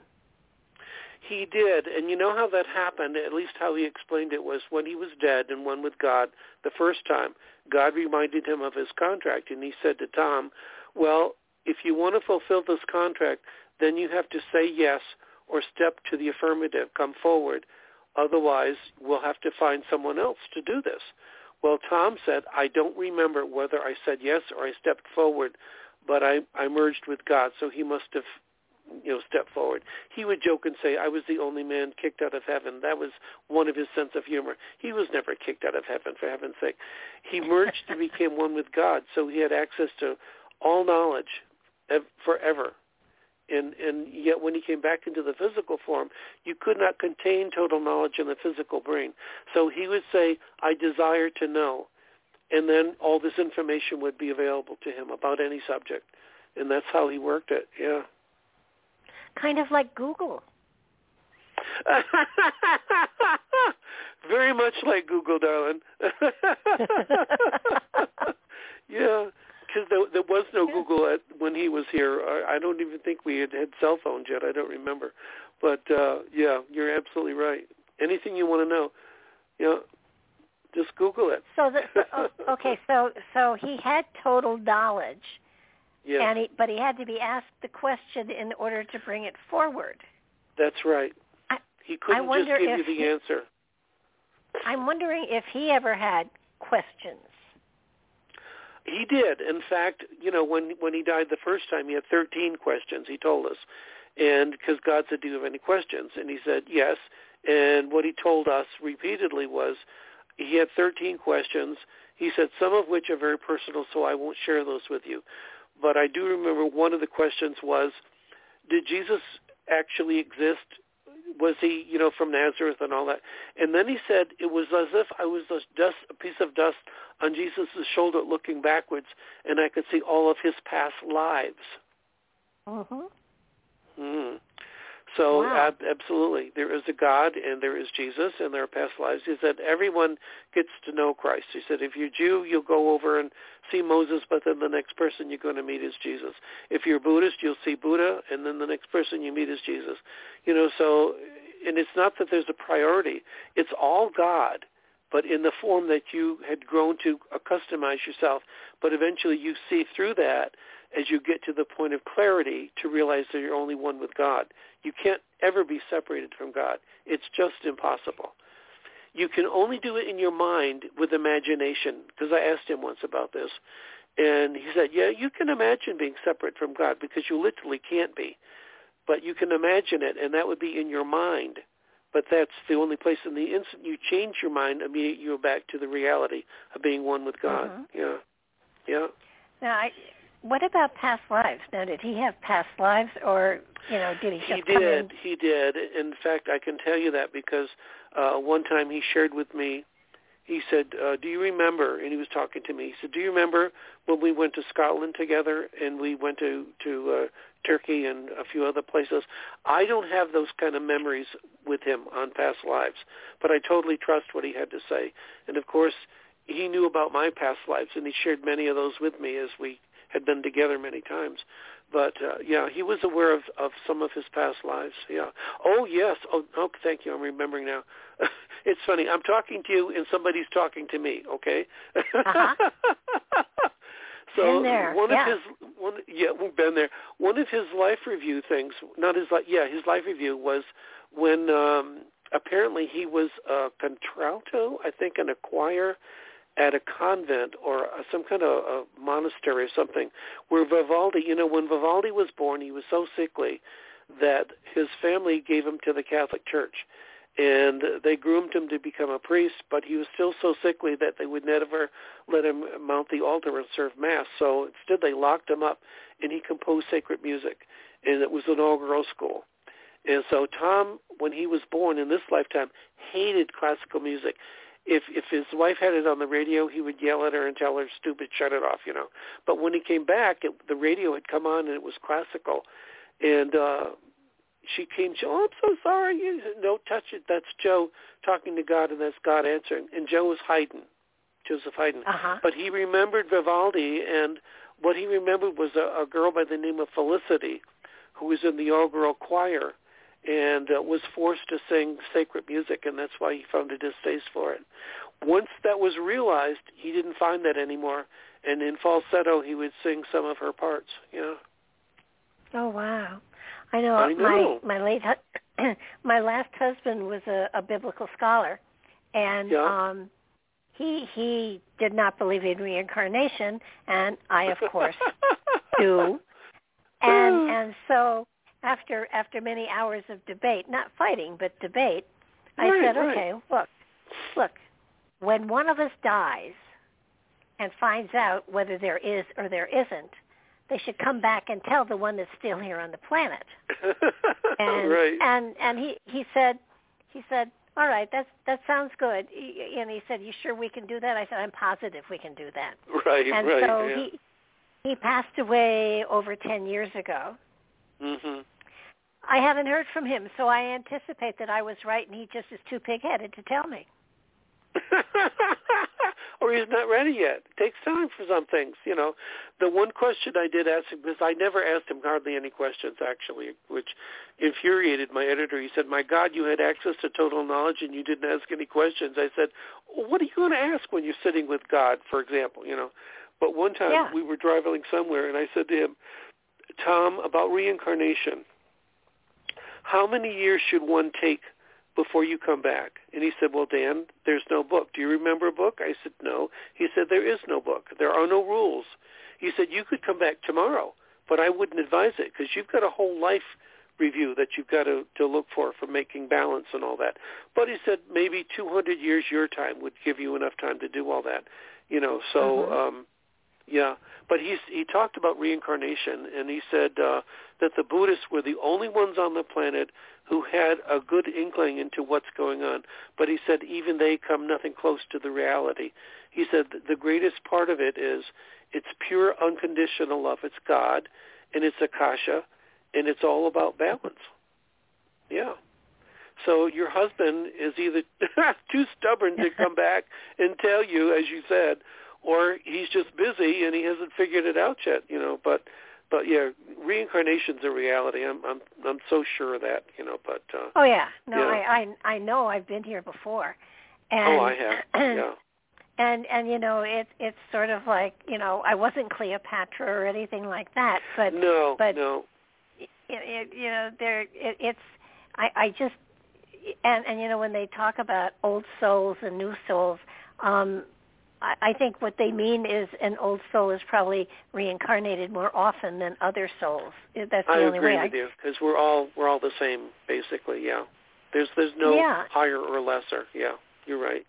He did, and you know how that happened, at least how he explained it, was when he was dead and one with God the first time, God reminded him of his contract, and he said to Tom, well, if you want to fulfill this contract, then you have to say yes or step to the affirmative, come forward. Otherwise, we'll have to find someone else to do this. Well, Tom said, I don't remember whether I said yes or I stepped forward, but I, I merged with God, so he must have, you know, stepped forward. He would joke and say, I was the only man kicked out of heaven. That was one of his sense of humor. He was never kicked out of heaven, for heaven's sake. He merged and became one with God, so he had access to all knowledge forever. And, and yet when he came back into the physical form, you could not contain total knowledge in the physical brain. So he would say, I desire to know. And then all this information would be available to him about any subject. And that's how he worked it, yeah. Kind of like Google. Very much like Google, darling. Yeah, because there, there was no Google at, when he was here. I, I don't even think we had had cell phones yet. I don't remember. But, uh, yeah, you're absolutely right. Anything you want to know, yeah, just Google it. So, the, so okay, so so he had total knowledge. Yes. And he, but he had to be asked the question in order to bring it forward. That's right. I, he couldn't I just give you the he, answer. I'm wondering if he ever had questions. He did. In fact, you know, when when he died the first time, he had thirteen questions, he told us. And because God said, do you have any questions? And he said, yes. And what he told us repeatedly was he had thirteen questions. He said, some of which are very personal, so I won't share those with you. But I do remember one of the questions was, did Jesus actually exist? Was he, you know, from Nazareth and all that? And then he said, it was as if I was a, dust, a piece of dust on Jesus' shoulder looking backwards, and I could see all of his past lives. Mm-hmm. Mm. So wow. ab- absolutely, there is a God, and there is Jesus, and there are past lives. He said everyone gets to know Christ. He said if you're Jew, you'll go over and see Moses, but then the next person you're going to meet is Jesus. If you're Buddhist, you'll see Buddha, and then the next person you meet is Jesus. You know, so, and it's not that there's a priority. It's all God, but in the form that you had grown to accustomize yourself. But eventually you see through that as you get to the point of clarity to realize that you're only one with God. You can't ever be separated from God. It's just impossible. You can only do it in your mind with imagination, because I asked him once about this, and he said, yeah, you can imagine being separate from God because you literally can't be, but you can imagine it, and that would be in your mind. But that's the only place. In the instant you change your mind, immediately you're back to the reality of being one with God. Mm-hmm. Yeah, yeah. Now, I, what about past lives? Now, did he have past lives, or you know, did he just he come did. in? He did. In fact, I can tell you that because uh, one time he shared with me. He said, uh, "Do you remember?" And he was talking to me. He said, "Do you remember when we went to Scotland together and we went to to uh, Turkey and a few other places?" I don't have those kind of memories with him on past lives, but I totally trust what he had to say. And of course, he knew about my past lives, and he shared many of those with me as we had been together many times. But, uh, yeah, he was aware of, of some of his past lives, yeah. Oh, yes. Oh, oh, thank you. I'm remembering now. It's funny. I'm talking to you, and somebody's talking to me, okay? Uh-huh. So been there. one yeah. of his, one, yeah, we've been there. One of his life review things, not his life, yeah, his life review was when um, apparently he was a contralto, I think, in a choir at a convent or some kind of a monastery or something, where Vivaldi, you know, when Vivaldi was born, he was so sickly that his family gave him to the Catholic Church. And they groomed him to become a priest, but he was still so sickly that they would never let him mount the altar and serve Mass. So instead they locked him up, and he composed sacred music, and it was an all-girls school. And so Tom, when he was born in this lifetime, hated classical music. If if his wife had it on the radio, he would yell at her and tell her, stupid, shut it off, you know. But when he came back, it, the radio had come on, and it was classical. And uh, she came, oh, I'm so sorry. You, no, touch it. That's Joe talking to God, and that's God answering. And Joe was Haydn, Joseph Haydn. Uh-huh. But he remembered Vivaldi, and what he remembered was a, a girl by the name of Felicity, who was in the all-girl choir, and uh, was forced to sing sacred music, and that's why he found a distaste for it. Once that was realized, he didn't find that anymore, and in falsetto he would sing some of her parts. Yeah. Oh wow! I know, I know. my my late hu- my last husband was a, a biblical scholar, and yeah. um, he he did not believe in reincarnation, and I of course do, and and so. After after many hours of debate, not fighting, but debate, I right, said, right. okay, look, look, when one of us dies and finds out whether there is or there isn't, they should come back and tell the one that's still here on the planet. And right. and and he, he said he said, all right, that's that sounds good. And he said, you sure we can do that? I said, I'm positive we can do that. Right, and right. so yeah. he he passed away over ten years ago. Mm-hmm. I haven't heard from him, so I anticipate that I was right, and he just is too pig-headed to tell me. Or he's not ready yet. It takes time for some things, you know. The one question I did ask him, because I never asked him hardly any questions, actually, which infuriated my editor. He said, my God, you had access to total knowledge and you didn't ask any questions. I said, well, what are you going to ask when you're sitting with God, for example, you know? But one time yeah. we were driving somewhere, and I said to him, Tom, about reincarnation, how many years should one take before you come back? And he said, well, Dan, there's no book. Do you remember a book? I said, no. He said, there is no book. There are no rules. He said, you could come back tomorrow, but I wouldn't advise it because you've got a whole life review that you've got to, to look for for making balance and all that. But he said maybe two hundred years your time would give you enough time to do all that. You know, so mm-hmm. um, yeah. But he's he talked about reincarnation, and he said uh, that the Buddhists were the only ones on the planet who had a good inkling into what's going on. But he said even they come nothing close to the reality. He said the greatest part of it is it's pure unconditional love. It's God, and it's Akasha, and it's all about balance. Yeah. So your husband is either too stubborn to come back and tell you, as you said, or he's just busy and he hasn't figured it out yet, you know. But, but yeah, reincarnation's a reality. I'm, I'm, I'm so sure of that, you know. But uh, oh yeah, no, yeah. I, I, I know. I've been here before. And, oh, I have. Yeah. And and you know, it's it's sort of like, you know, I wasn't Cleopatra or anything like that, but no, but no. It, it, you know, there it, it's I, I just and and you know when they talk about old souls and new souls. Um, I, I think what they mean is an old soul is probably reincarnated more often than other souls. That's the I only agree way. with I, you because we're all we're all the same basically. Yeah, there's there's no yeah. higher or lesser. Yeah, you're right.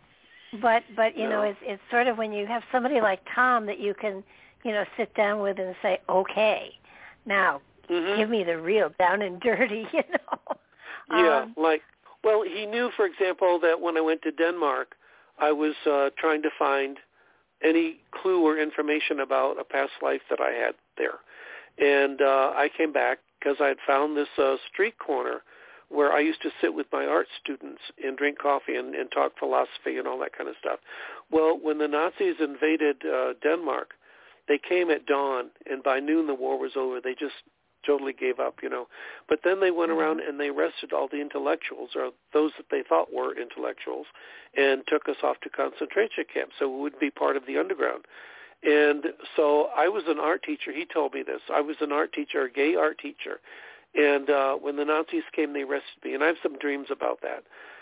But but you no. know it's it's sort of when you have somebody like Tom that you can you know sit down with and say, okay, now mm-hmm. give me the real down and dirty. You know. Yeah, um, like well, he knew, for example, that when I went to Denmark, I was uh, trying to find any clue or information about a past life that I had there. And uh, I came back because I had found this uh, street corner where I used to sit with my art students and drink coffee and, and talk philosophy and all that kind of stuff. Well, when the Nazis invaded uh, Denmark, they came at dawn, and by noon the war was over. They just totally gave up, you know. But then they went around and they arrested all the intellectuals, or those that they thought were intellectuals, and took us off to concentration camps, so we would be part of the underground. And so I was an art teacher. He told me this. I was an art teacher, a gay art teacher. And uh, when the Nazis came, they arrested me. And I have some dreams about that.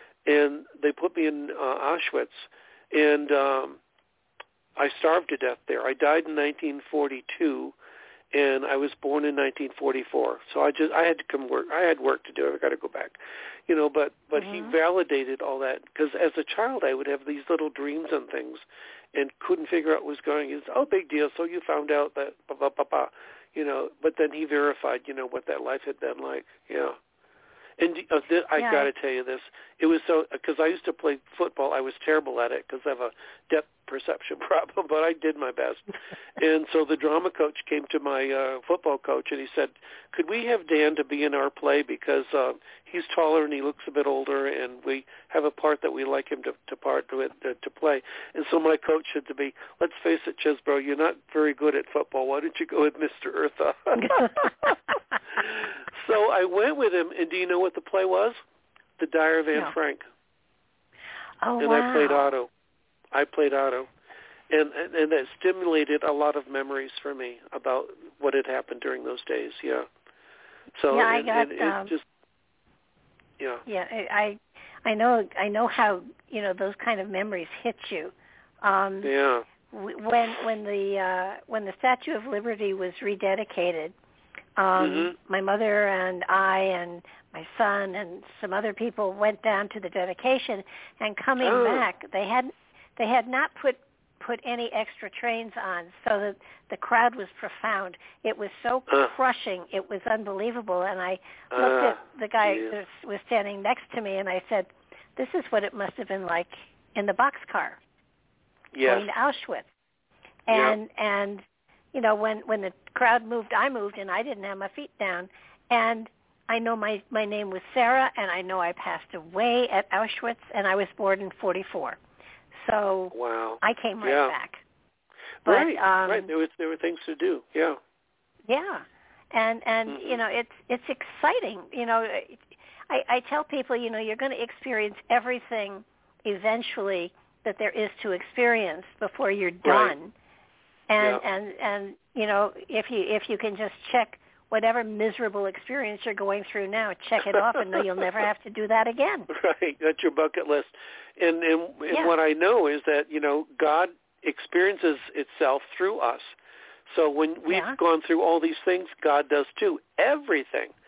And they put me in uh, Auschwitz. And um, I starved to death there. I died in nineteen forty-two, and I was born in nineteen forty-four. So I just I had to come work. I had work to do. I got to go back, you know. But but mm-hmm. he validated all that because as a child I would have these little dreams and things, and couldn't figure out what was going. He said, "Oh, big deal. So you found out that blah blah blah blah." You know, but then he verified, you know, what that life had been like. Yeah. And uh, th- I yeah. got to tell you this. It was so, because I used to play football. I was terrible at it because I have a depth perception problem, but I did my best. And so the drama coach came to my uh, football coach, and he said, could we have Dan to be in our play because uh, he's taller and he looks a bit older, and we have a part that we like him to, to part to, to, to play. And so my coach said to me, let's face it, Chesbro, you're not very good at football. Why don't you go with Mister Eartha? So I went with him, and do you know what the play was? The Diary of Anne no. Frank. Oh, and wow. I played Otto. I played Otto. And, and and that stimulated a lot of memories for me about what had happened during those days, yeah. So yeah, I and, got, and it um, just, yeah. Yeah, I I know I know how, you know, those kind of memories hit you. Um, yeah. When when the uh, when the Statue of Liberty was rededicated, um, mm-hmm. my mother and I and my son and some other people went down to the dedication, and coming oh. back, they had they had not put put any extra trains on, so that the crowd was profound. It was so uh. crushing. It was unbelievable. And I uh. looked at the guy yeah. that was standing next to me, and I said, "This is what it must have been like in the boxcar." Yes. Going to Auschwitz. And yep. and you know, when, when the crowd moved, I moved, and I didn't have my feet down. And I know my, my name was Sarah, and I know I passed away at Auschwitz, and I was born in forty-four. So wow. I came right yeah. back. But, right, um, right. There was there were things to do. Yeah. Yeah. And and mm-hmm. you know, it's it's exciting. You know, I, I tell people, you know, you're going to experience everything eventually that there is to experience before you're done. Right. And yeah. and and you know, if you if you can just check whatever miserable experience you're going through now, check it off and know you'll never have to do that again. Right. That's your bucket list. And and, and yeah. what I know is that, you know, God experiences itself through us. So when we've yeah. gone through all these things, God does too. Everything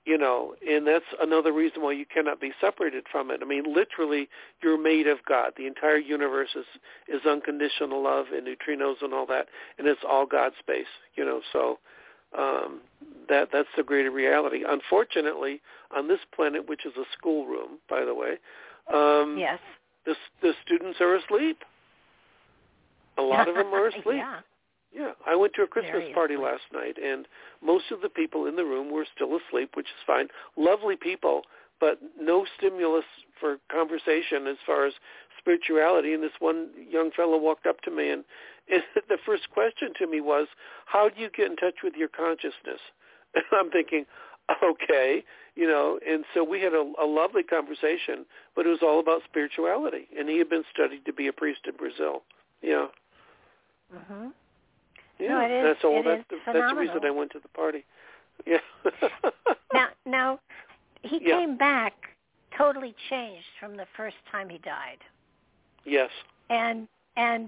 you know, and that's another reason why you cannot be separated from it. I mean, literally, you're made of God. The entire universe is, is unconditional love and neutrinos and all that, and it's all God space, you know, so um, that that's the greater reality. Unfortunately, on this planet, which is a schoolroom, by the way, um, yes. the, the students are asleep. A lot of them are asleep. yeah. Yeah, I went to a Christmas Very party asleep. last night, and most of the people in the room were still asleep, which is fine. Lovely people, but no stimulus for conversation as far as spirituality. And this one young fellow walked up to me, and, and the first question to me was, how do you get in touch with your consciousness? And I'm thinking, okay, you know, and so we had a, a lovely conversation, but it was all about spirituality, and he had been studied to be a priest in Brazil. Yeah. Mm-hmm. Yeah, no, it is, that's all. it That's is the, that's the reason I went to the party. Yeah. now, now, he yeah. came back totally changed from the first time he died. Yes. And and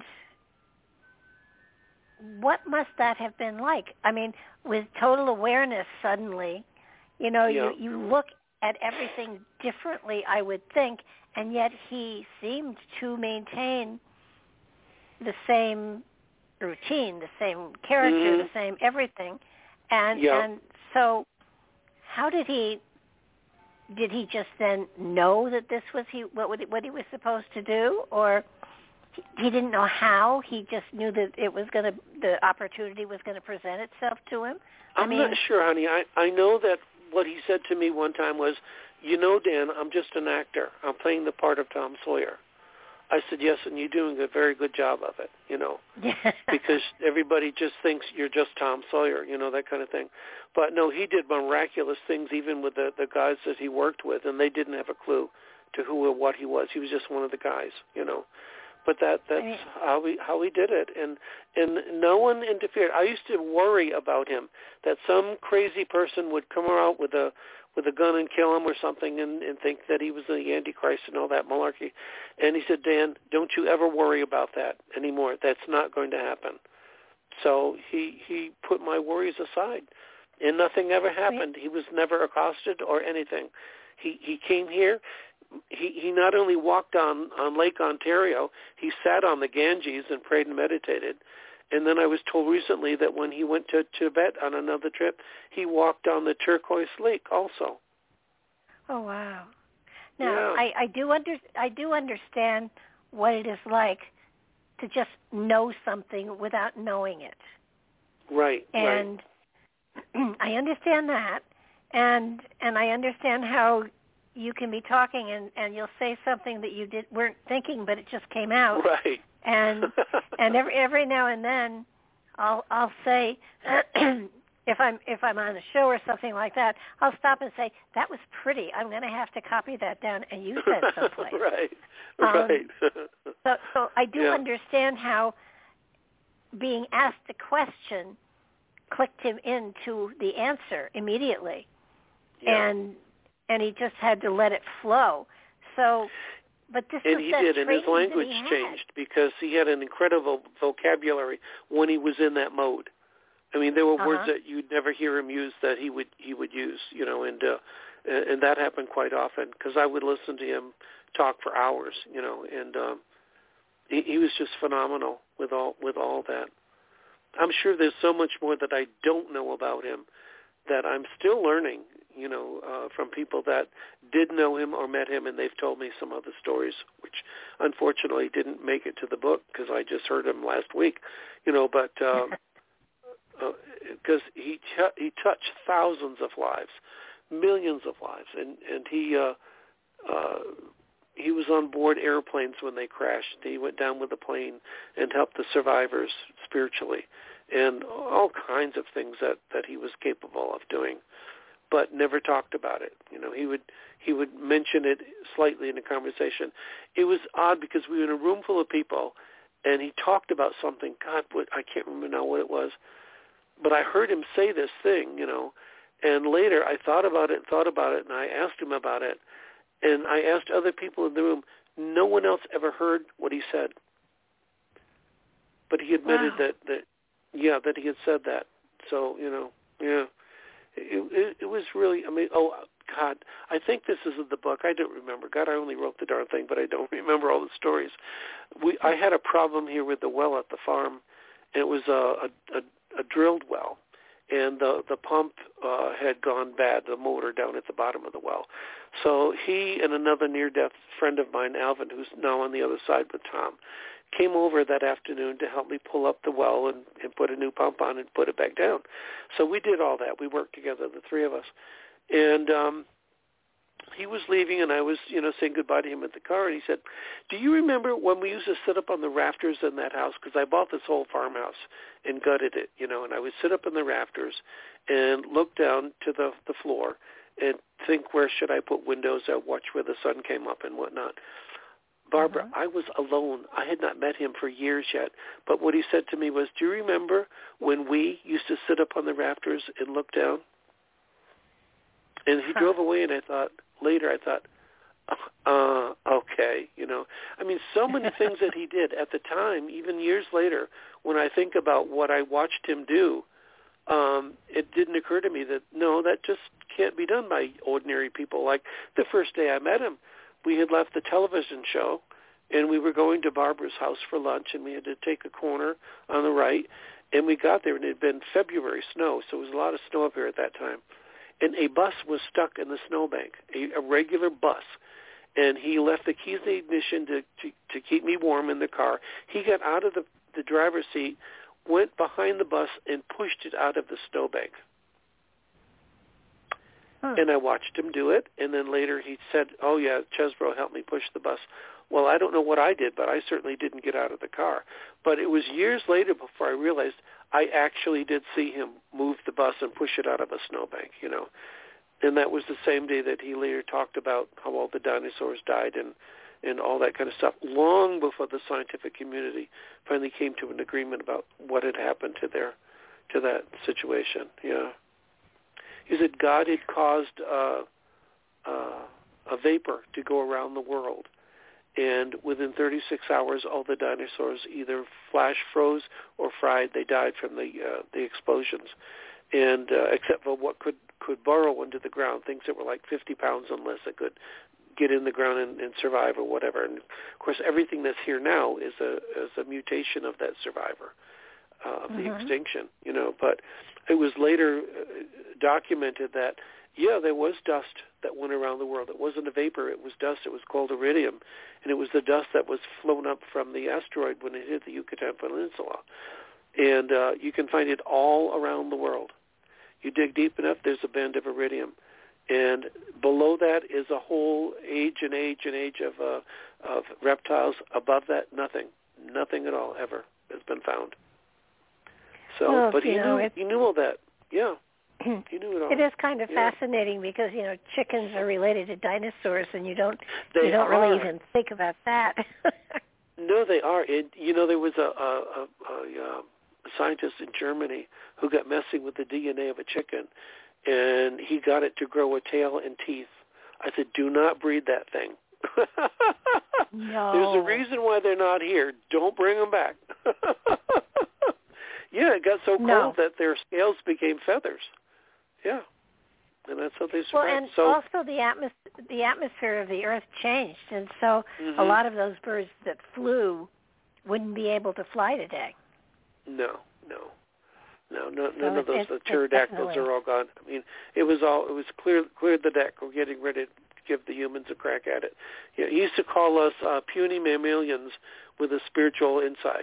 what must that have been like? I mean, with total awareness suddenly, you know, yeah. you, you look at everything differently, I would think, and yet he seemed to maintain the same routine, the same character, mm-hmm. the same everything. And yeah. and so how did he did he just then know that this was he what would, what he was supposed to do, or he didn't know how? He just knew that it was going to the opportunity was going to present itself to him. I I'm mean, not sure, honey. I I know that what he said to me one time was, "You know, Dan, I'm just an actor. I'm playing the part of Tom Sawyer." I said, yes, and you're doing a very good job of it, you know, because everybody just thinks you're just Tom Sawyer, you know, that kind of thing. But, no, he did miraculous things even with the, the guys that he worked with, and they didn't have a clue to who or what he was. He was just one of the guys, you know. But that that's I mean, how he how he did it, and and no one interfered. I used to worry about him, that some crazy person would come out with a with a gun and kill him or something, and, and think that he was the Antichrist and all that malarkey. And he said, Dan, don't you ever worry about that anymore. That's not going to happen. So he he put my worries aside, and nothing ever happened. He was never accosted or anything. He he came here. He he not only walked on, on Lake Ontario, he sat on the Ganges and prayed and meditated. And then I was told recently that when he went to Tibet on another trip, he walked on the turquoise lake also. Oh, wow. Now, yeah. I, I do under, I do understand what it is like to just know something without knowing it. Right, and right. I understand that, and and I understand how you can be talking and, and you'll say something that you did weren't thinking, but it just came out. Right. And and every every now and then, I'll I'll say if I'm if I'm on a show or something like that, I'll stop and say that was pretty. I'm going to have to copy that down and use that someplace. Right. Um, right. so so I do yeah. understand how being asked a question clicked him into the answer immediately, yeah. and and he just had to let it flow. So, but this and was he that did, and his language he changed because he had an incredible vocabulary when he was in that mode. I mean, there were uh-huh. words that you'd never hear him use that he would he would use, you know, and uh, and that happened quite often because I would listen to him talk for hours, you know, and um, he, he was just phenomenal with all with all that. I'm sure there's so much more that I don't know about him that I'm still learning, you know, uh, from people that did know him or met him, and they've told me some other stories, which unfortunately didn't make it to the book because I just heard him last week, you know, but because um, uh, he t- he touched thousands of lives, millions of lives, and and he uh, uh, he was on board airplanes when they crashed. He went down with the plane and helped the survivors spiritually, and all kinds of things that, that he was capable of doing, but never talked about it. You know, he would he would mention it slightly in a conversation. It was odd because we were in a room full of people, and he talked about something. God, what I can't remember now what it was, but I heard him say this thing, you know, and later I thought about it and thought about it, and I asked him about it, and I asked other people in the room. No one else ever heard what he said, but he admitted wow. that that. Yeah, that he had said that. So, you know, yeah, it, it, it was was really, I mean, oh, God, I think this is in the book. I don't remember. God, I only wrote the darn thing, but I don't remember all the stories. We, I had a problem here with the well at the farm, and it was a, a, a, a drilled well, and the, the pump uh, had gone bad, the motor down at the bottom of the well. So he and another near-death friend of mine, Alvin, who's now on the other side with Tom, came over that afternoon to help me pull up the well and, and put a new pump on and put it back down. So we did all that. We worked together, the three of us. And um, he was leaving, and I was, you know, saying goodbye to him at the car, and he said, do you remember when we used to sit up on the rafters in that house? Because I bought this whole farmhouse and gutted it, you know, and I would sit up in the rafters and look down to the, the floor and think, where should I put windows out, watch where the sun came up and whatnot. Barbara, uh-huh. I was alone. I had not met him for years yet. But what he said to me was, do you remember when we used to sit up on the rafters and look down? And he huh. drove away, and I thought, later I thought, uh, okay, you know. I mean, so many things that he did at the time, even years later, when I think about what I watched him do, um, it didn't occur to me that, no, that just can't be done by ordinary people. Like the first day I met him, we had left the television show, and we were going to Barbara's house for lunch, and we had to take a corner on the right, and we got there, and it had been February snow, so it was a lot of snow up here at that time. And a bus was stuck in the snowbank, a, a regular bus, and he left the keys in the ignition to, to, to keep me warm in the car. He got out of the, the driver's seat, went behind the bus, and pushed it out of the snowbank. Huh. And I watched him do it, and then later he said, oh, yeah, Chesbro helped me push the bus. Well, I don't know what I did, but I certainly didn't get out of the car. But it was years later before I realized I actually did see him move the bus and push it out of a snowbank, you know. And that was the same day that he later talked about how all the dinosaurs died and, and all that kind of stuff, long before the scientific community finally came to an agreement about what had happened to their to that situation, yeah. He said God had caused uh, uh, a vapor to go around the world, and within thirty-six hours, all the dinosaurs either flash froze or fried. They died from the uh, the explosions, and uh, except for what could, could burrow into the ground, things that were like fifty pounds and less that could get in the ground and, and survive or whatever. And of course, everything that's here now is a is a mutation of that survivor uh, of mm-hmm. the extinction, you know. But it was later uh, documented that, yeah, there was dust that went around the world. It wasn't a vapor. It was dust. It was called iridium, and it was the dust that was flown up from the asteroid when it hit the Yucatan Peninsula. And uh, you can find it all around the world. You dig deep enough, there's a band of iridium. And below that is a whole age and age and age of uh, of reptiles. Above that, nothing. Nothing at all ever has been found. So, well, but he know, knew he knew all that. Yeah, he knew it all. It is kind of yeah. fascinating because, you know, chickens are related to dinosaurs, and you don't they you don't are. really even think about that. No, they are. It, you know, there was a, a, a, a, a scientist in Germany who got messing with the D N A of a chicken, and he got it to grow a tail and teeth. I said, do not breed that thing. No. There's a reason why they're not here. Don't bring them back. Yeah, it got so cold no. that their scales became feathers. Yeah, and that's how they survived. Well, and so, also the atmos- the atmosphere of the Earth changed, and so mm-hmm. a lot of those birds that flew wouldn't be able to fly today. No, no, no, no so none of those. The pterodactyls are all gone. I mean, it was all it was clear cleared the deck. We're getting ready to give the humans a crack at it. Yeah, he used to call us uh, puny mammalians with a spiritual inside.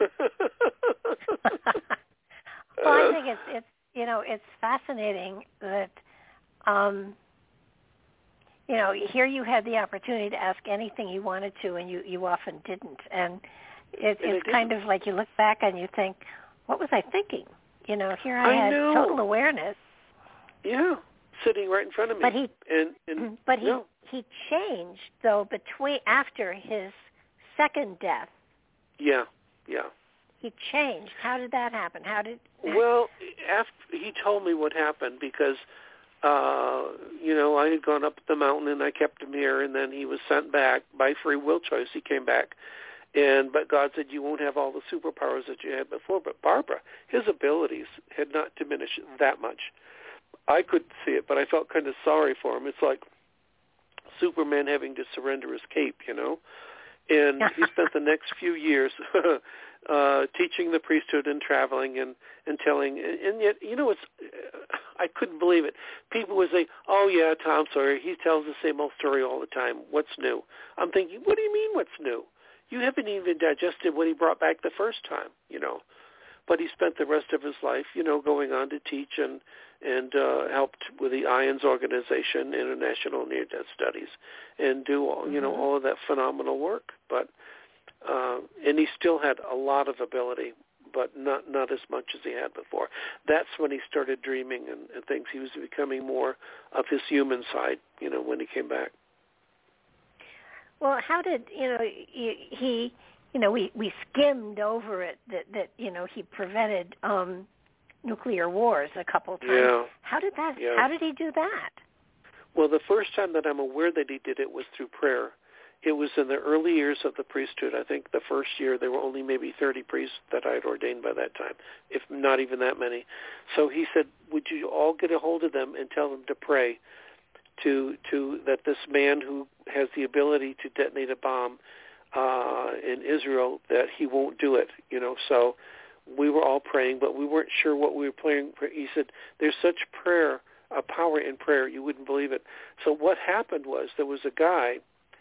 Well, I think it's it's you know it's fascinating that um, you know here you had the opportunity to ask anything you wanted to, and you, you often didn't, and it, and it's kind of like you look back and you think, what was I thinking? You know, here I, I had know. total awareness. Yeah, sitting right in front of me. But he and, and but he no. he changed though between after his second death. Yeah, yeah. He changed. How did that happen? How did? Well, after he told me what happened because, uh, you know, I had gone up the mountain and I kept him here, and then he was sent back by free will choice. He came back, and but God said, you won't have all the superpowers that you had before. But Barbara, his abilities had not diminished that much. I couldn't see it, but I felt kind of sorry for him. It's like Superman having to surrender his cape, you know. And he spent the next few years uh, teaching the priesthood and traveling and, and telling. And yet, you know, it's I couldn't believe it. People would say, oh, yeah, Tom Sawyer, he tells the same old story all the time. What's new? I'm thinking, what do you mean what's new? You haven't even digested what he brought back the first time, you know. But he spent the rest of his life, you know, going on to teach and and uh, helped with the I A N S organization, International Near-Death Studies, and do all, you know, mm-hmm. all of that phenomenal work. But uh, and he still had a lot of ability, but not not as much as he had before. That's when he started dreaming and, and things. He was becoming more of his human side, you know, when he came back. Well, how did you know he? You know, we, we skimmed over it that, that you know he prevented um, nuclear wars a couple times. Yeah. How did that? Yeah. How did he do that? Well, the first time that I'm aware that he did it was through prayer. It was in the early years of the priesthood. I think the first year there were only maybe thirty priests that I had ordained by that time, if not even that many. So he said, "Would you all get a hold of them and tell them to pray to to that this man who has the ability to detonate a bomb." Uh, in Israel, that he won't do it, you know. So we were all praying, but we weren't sure what we were praying for. He said, there's such prayer, a power in prayer, you wouldn't believe it. So what happened was there was a guy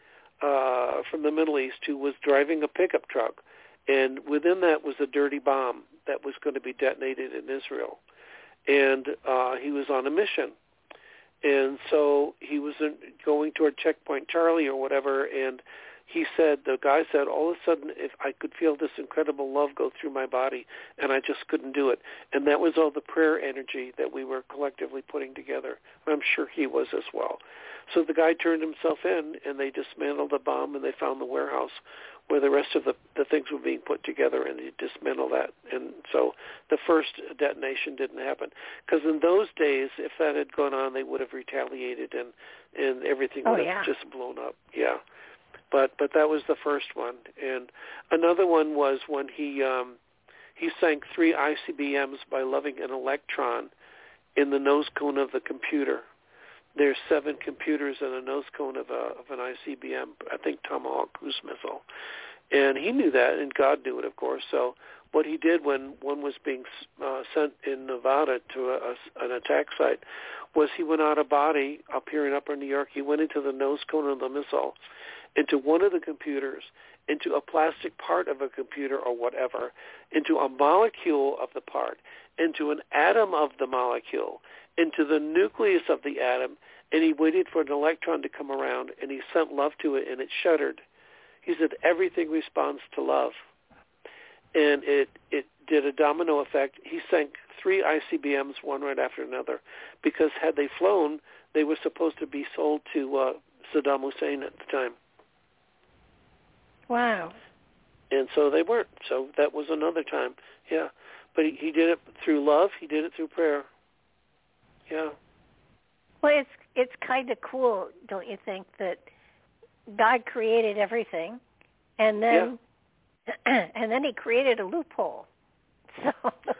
uh, from the Middle East who was driving a pickup truck, and within that was a dirty bomb that was going to be detonated in Israel. And uh, he was on a mission. And so he was in, going toward Checkpoint Charlie or whatever, and he said, the guy said, all of a sudden, if I could feel this incredible love go through my body, and I just couldn't do it. And that was all the prayer energy that we were collectively putting together. And I'm sure he was as well. So the guy turned himself in, and they dismantled the bomb, and they found the warehouse where the rest of the, the things were being put together, and he dismantled that. And so the first detonation didn't happen. Because in those days, if that had gone on, they would have retaliated, and, and everything would oh, have yeah. just blown up. Yeah. But but that was the first one, and another one was when he um, he sank three I C B Ms by loving an electron in the nose cone of the computer. There's seven computers in a nose cone of a of an I C B M, I think Tomahawk cruise missile, and he knew that, and God knew it, of course. So what he did when one was being uh, sent in Nevada to a, a, an attack site was he went out of body up here in Upper New York. He went into the nose cone of the missile, into one of the computers, into a plastic part of a computer or whatever, into a molecule of the part, into an atom of the molecule, into the nucleus of the atom, and he waited for an electron to come around, and he sent love to it, and it shuddered. He said, everything responds to love. And it, it did a domino effect. He sank three I C B Ms, one right after another, because had they flown, they were supposed to be sold to uh, Saddam Hussein at the time. Wow. And so they weren't. So that was another time. Yeah. But he, he did it through love. He did it through prayer. Yeah. Well, it's it's kind of cool, don't you think, that God created everything, and then yeah. and then he created a loophole. So,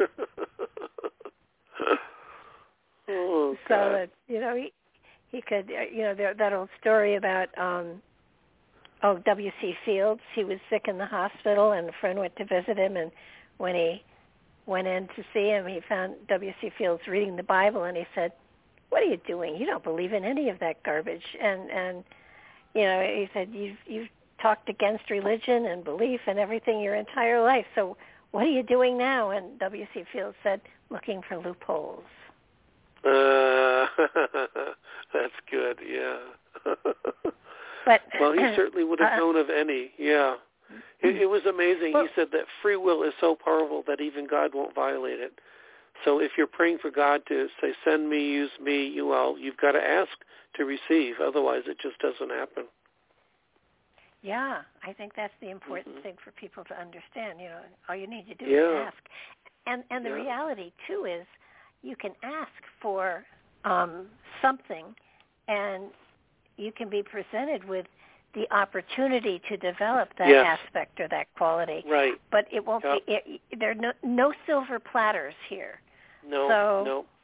oh, so that, you know, he he could, you know, there, that old story about um, oh W C Fields. He was sick in the hospital, and a friend went to visit him, and when he went in to see him, he found W C Fields reading the Bible, and he said, "What are you doing? You don't believe in any of that garbage." And and you know, he said, "You've you've talked against religion and belief and everything your entire life. So what are you doing now?" And W C Fields said, "Looking for loopholes." Uh, that's good. Yeah. But well, he certainly would have uh, known of any. Yeah. It, it was amazing. Well, he said that free will is so powerful that even God won't violate it. So if you're praying for God to say, send me, use me, you well, you've got to ask to receive. Otherwise, it just doesn't happen. Yeah, I think that's the important mm-hmm. thing for people to understand. You know, all you need to do yeah. is ask. And and the yeah. reality, too, is you can ask for um, something, and you can be presented with the opportunity to develop that yes. aspect or that quality. Right. But it won't yep. be, it, there are no, no silver platters here. No, so, no.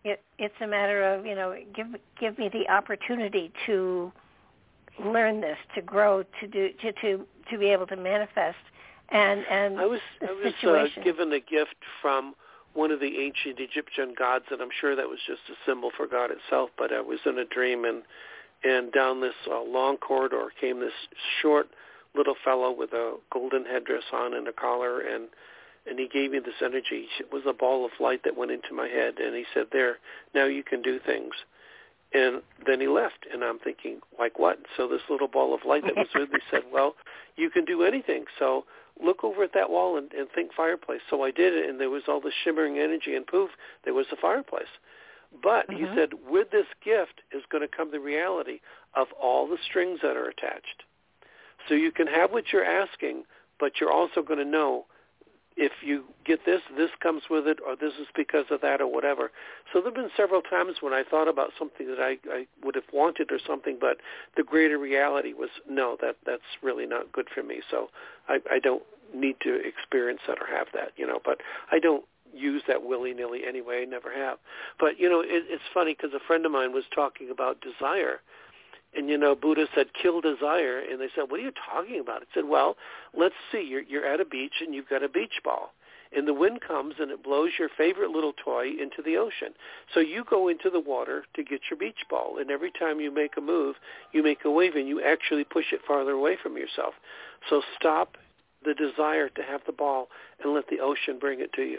it, it's a matter of, you know, give give me the opportunity to learn this, to grow, to do, to to, to be able to manifest. And and I was the I was situation. uh, given a gift from one of the ancient Egyptian gods, and I'm sure that was just a symbol for God itself. But I was in a dream, and and down this uh, long corridor came this short little fellow with a golden headdress on and a collar, and and he gave me this energy. It was a ball of light that went into my head, and he said, "There, now you can do things." And then he left, and I'm thinking, like what? So this little ball of light that was with me said, well, you can do anything. So look over at that wall and, and think fireplace. So I did it, and there was all this shimmering energy, and poof, there was a fireplace. But mm-hmm. he said, with this gift is going to come the reality of all the strings that are attached. So you can have what you're asking, but you're also going to know if you get this, this comes with it, or this is because of that, or whatever. So there have been several times when I thought about something that I, I would have wanted or something, but the greater reality was, no, that that's really not good for me. So I, I don't need to experience that or have that, you know. But I don't use that willy-nilly anyway. I never have. But, you know, it, it's funny because a friend of mine was talking about desire. And, you know, Buddha said, kill desire. And they said, what are you talking about? I said, well, let's see. You're, you're at a beach and you've got a beach ball. And the wind comes and it blows your favorite little toy into the ocean. So you go into the water to get your beach ball. And every time you make a move, you make a wave and you actually push it farther away from yourself. So stop the desire to have the ball and let the ocean bring it to you.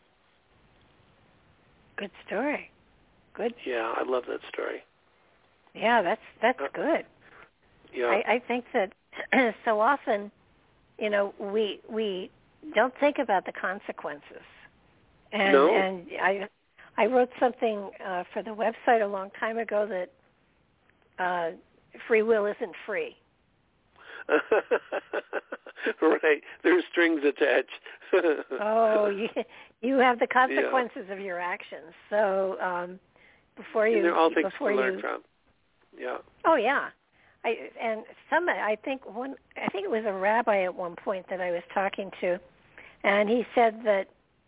Good story. Good. Yeah, I love that story. Yeah, that's that's uh, good. Yeah, I, I think that so often, you know, we we don't think about the consequences. And no. and I I wrote something uh, for the website a long time ago that uh, free will isn't free. Right, there's strings attached. Oh, you you have the consequences yeah. of your actions. So um, before you and they're all things before to learn you. from. Yeah. Oh yeah, I and some I think one I think it was a rabbi at one point that I was talking to, and he said that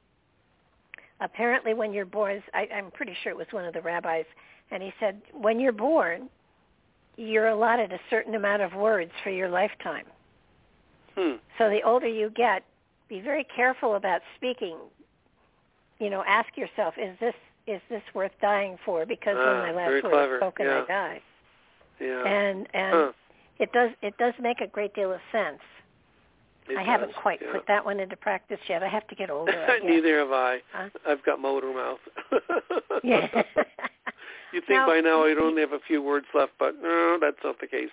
apparently when you're born, I, I'm pretty sure it was one of the rabbis, and he said when you're born, you're allotted a certain amount of words for your lifetime. Hmm. So the older you get, be very careful about speaking. You know, ask yourself, is this is this worth dying for? Because ah, when my last word clever. is spoken, yeah. I die. Yeah. And and huh. it does it does make a great deal of sense. It I does, haven't quite yeah. put that one into practice yet. I have to get older. I Neither have I. Huh? I've got motor mouth. Yeah. You think now, by now I'd only have a few words left, but no, that's not the case.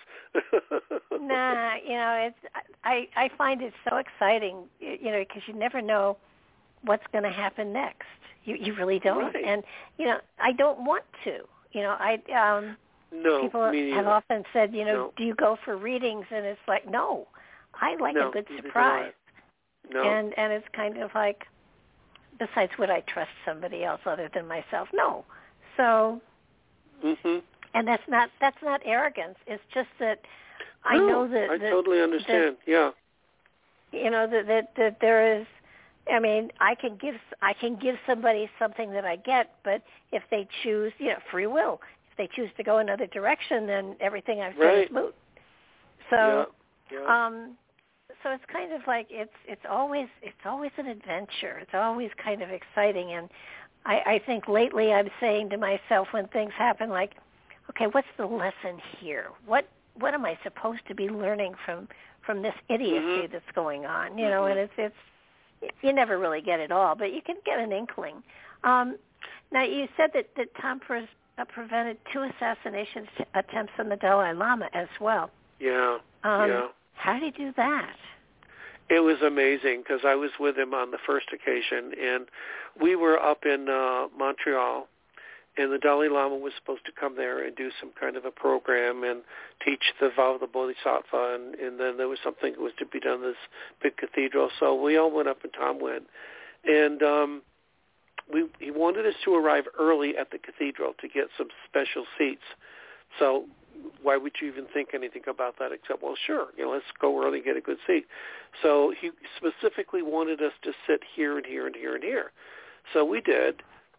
Nah, you know, it's I I find it so exciting, you know, because you never know what's going to happen next. You you really don't. Right. And you know, I don't want to. You know, I um no, people me have neither. often said, you know, no. do you go for readings? And it's like, no, I like no, a good neither do surprise. I. No. And and it's kind of like, besides, would I trust somebody else other than myself? No. So, mhm. and that's not that's not arrogance. It's just that I no, know that I that, totally understand. that, yeah. You know that, that that there is. I mean, I can give I can give somebody something that I get, but if they choose, you know, free will. If they choose to go another direction, then everything I've said right. is moot. So, yeah. Yeah. um, so it's kind of like it's it's always it's always an adventure. It's always kind of exciting, and I, I think lately I'm saying to myself when things happen, like, okay, what's the lesson here? What what am I supposed to be learning from from this idiocy mm-hmm. that's going on? You mm-hmm. know, and it's it's you never really get it all, but you can get an inkling. Um, now, you said that, that Tom pre- uh, prevented two assassination t- attempts on the Dalai Lama as well. Yeah, um, yeah. How did he do that? It was amazing because I was with him on the first occasion, and we were up in uh, Montreal, and the Dalai Lama was supposed to come there and do some kind of a program and teach the vow of the Bodhisattva, and, and then there was something that was to be done in this big cathedral. So we all went up, and Tom went. And um, we he wanted us to arrive early at the cathedral to get some special seats. So why would you even think anything about that except, well, sure, you know, let's go early and get a good seat. So he specifically wanted us to sit here and here and here and here. So we did.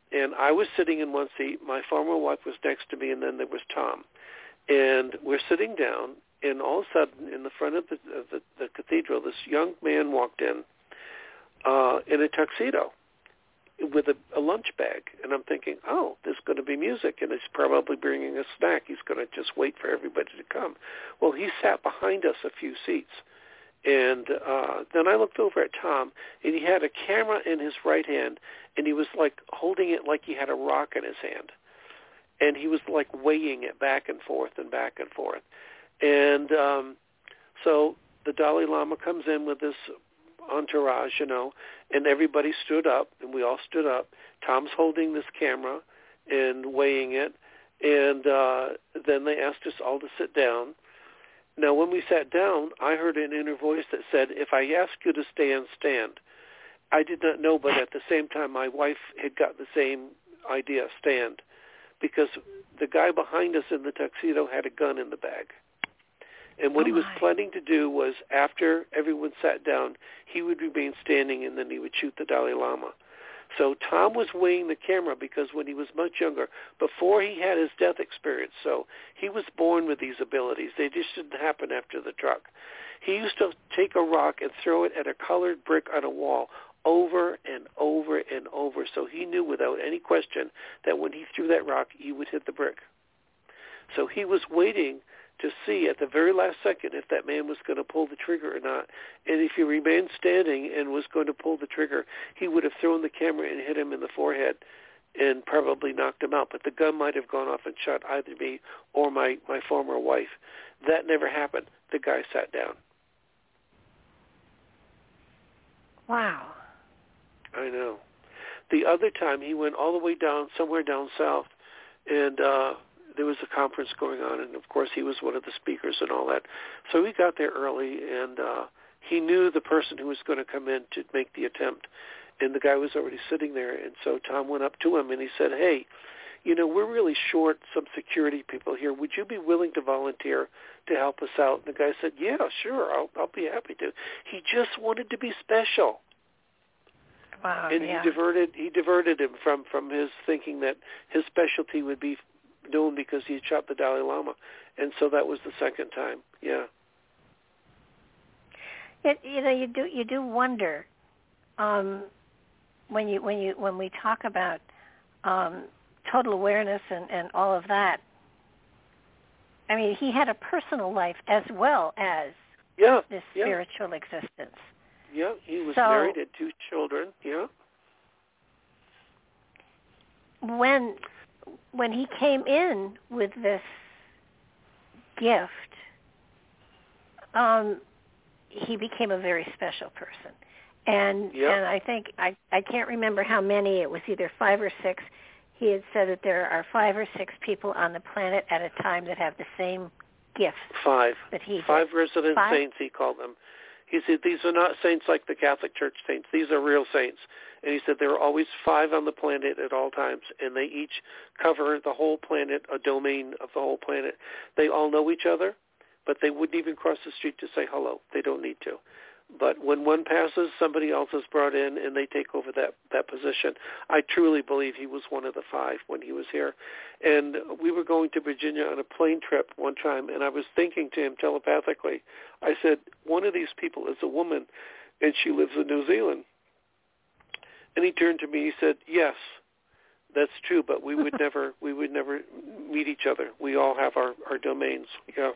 and I was sitting in one seat. My former wife was next to me, and then there was Tom. And we're sitting down, and all of a sudden, in the front of the, of the, the cathedral, this young man walked in uh, in a tuxedo with a, a lunch bag. And I'm thinking, oh, there's going to be music, and he's probably bringing a snack. He's going to just wait for everybody to come. Well, he sat behind us a few seats. And uh, then I looked over at Tom, and he had a camera in his right hand, and he was like holding it like he had a rock in his hand. And he was like weighing it back and forth and back and forth. And um, so the Dalai Lama comes in with this entourage, you know, and everybody stood up, and we all stood up. Tom's holding this camera and weighing it. And uh, then they asked us all to sit down. Now, when we sat down, I heard an inner voice that said, if I ask you to stand, stand. I did not know, but at the same time, my wife had got the same idea, stand, because the guy behind us in the tuxedo had a gun in the bag. And what oh he was my. planning to do was, after everyone sat down, he would remain standing, and then he would shoot the Dalai Lama. So Tom was weighing the camera because when he was much younger, before he had his death experience, so he was born with these abilities. They just didn't happen after the truck. He used to take a rock and throw it at a colored brick on a wall over and over and over, so he knew without any question that when he threw that rock, he would hit the brick. So he was waiting to see at the very last second if that man was going to pull the trigger or not. And if he remained standing and was going to pull the trigger, he would have thrown the camera and hit him in the forehead and probably knocked him out. But the gun might have gone off and shot either me or my, my former wife. That never happened. The guy sat down. Wow. I know. The other time, he went all the way down, somewhere down south, and uh, there was a conference going on, and of course he was one of the speakers and all that. So we got there early, and uh, he knew the person who was going to come in to make the attempt, and the guy was already sitting there. And so Tom went up to him, and he said, hey, you know, we're really short some security people here. Would you be willing to volunteer to help us out? And the guy said, yeah, sure, I'll, I'll be happy to. He just wanted to be special. Wow, and yeah. he diverted he diverted him from, from his thinking that his specialty would be known because he had shot the Dalai Lama. And so that was the second time, yeah. It, you know, you do you do wonder um, when you when you when we talk about um, total awareness and, and all of that. I mean, he had a personal life as well as yeah, this yeah. spiritual existence. Yeah, he was so, married, had two children, yeah. When when he came in with this gift, um, he became a very special person. And yep. and I think, I, I can't remember how many, it was either five or six. He had said that there are five or six people on the planet at a time that have the same gifts. Five. That he Five did. resident Five? saints, he called them. He said, these are not saints like the Catholic Church saints. These are real saints. And he said there are always five on the planet at all times, and they each cover the whole planet, a domain of the whole planet. They all know each other, but they wouldn't even cross the street to say hello. They don't need to. But when one passes, somebody else is brought in, and they take over that, that position. I truly believe he was one of the five when he was here. And we were going to Virginia on a plane trip one time, and I was thinking to him telepathically, I said, one of these people is a woman, and she lives in New Zealand. And he turned to me, he said, yes, that's true, but we would never we would never meet each other. We all have our, our domains, yeah.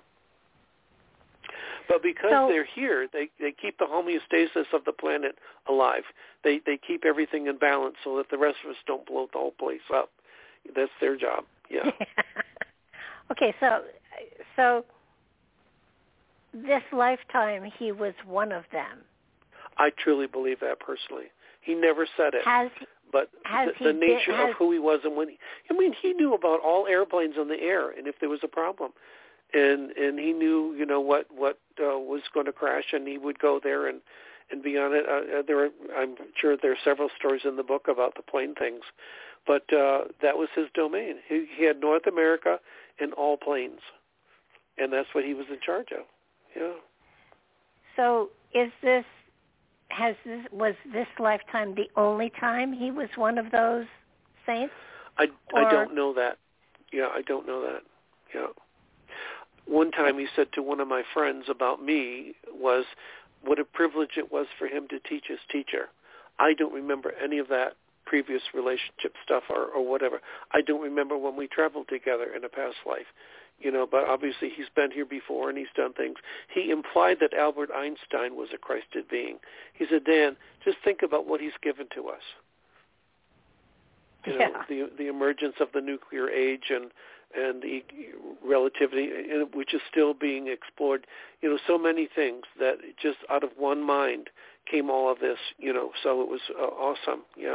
But because so, they're here, they, they keep the homeostasis of the planet alive. They they keep everything in balance so that the rest of us don't blow the whole place up. That's their job, yeah. Okay, so so this lifetime he was one of them. I truly believe that personally. He never said it. Has But has the, the he nature been, has, of who he was and when he, I mean, he knew about all airplanes in the air and if there was a problem. And and he knew, you know, what, what uh, was going to crash, and he would go there and, and be on it. Uh, there, are, I'm sure there are several stories in the book about the plane things. But uh, that was his domain. He, he had North America and all planes. And that's what he was in charge of. Yeah. So is this, has this, was this lifetime the only time he was one of those saints? I, or... I don't know that. Yeah, I don't know that. Yeah. One time he said to one of my friends about me was what a privilege it was for him to teach his teacher. I don't remember any of that previous relationship stuff or, or whatever. I don't remember when we traveled together in a past life. You know, but obviously he's been here before and he's done things. He implied that Albert Einstein was a Christed being. He said, Dan, just think about what he's given to us. You know, yeah. the the emergence of the nuclear age and and the relativity, which is still being explored. You know, so many things that just out of one mind came all of this. You know, so it was uh, awesome. Yeah.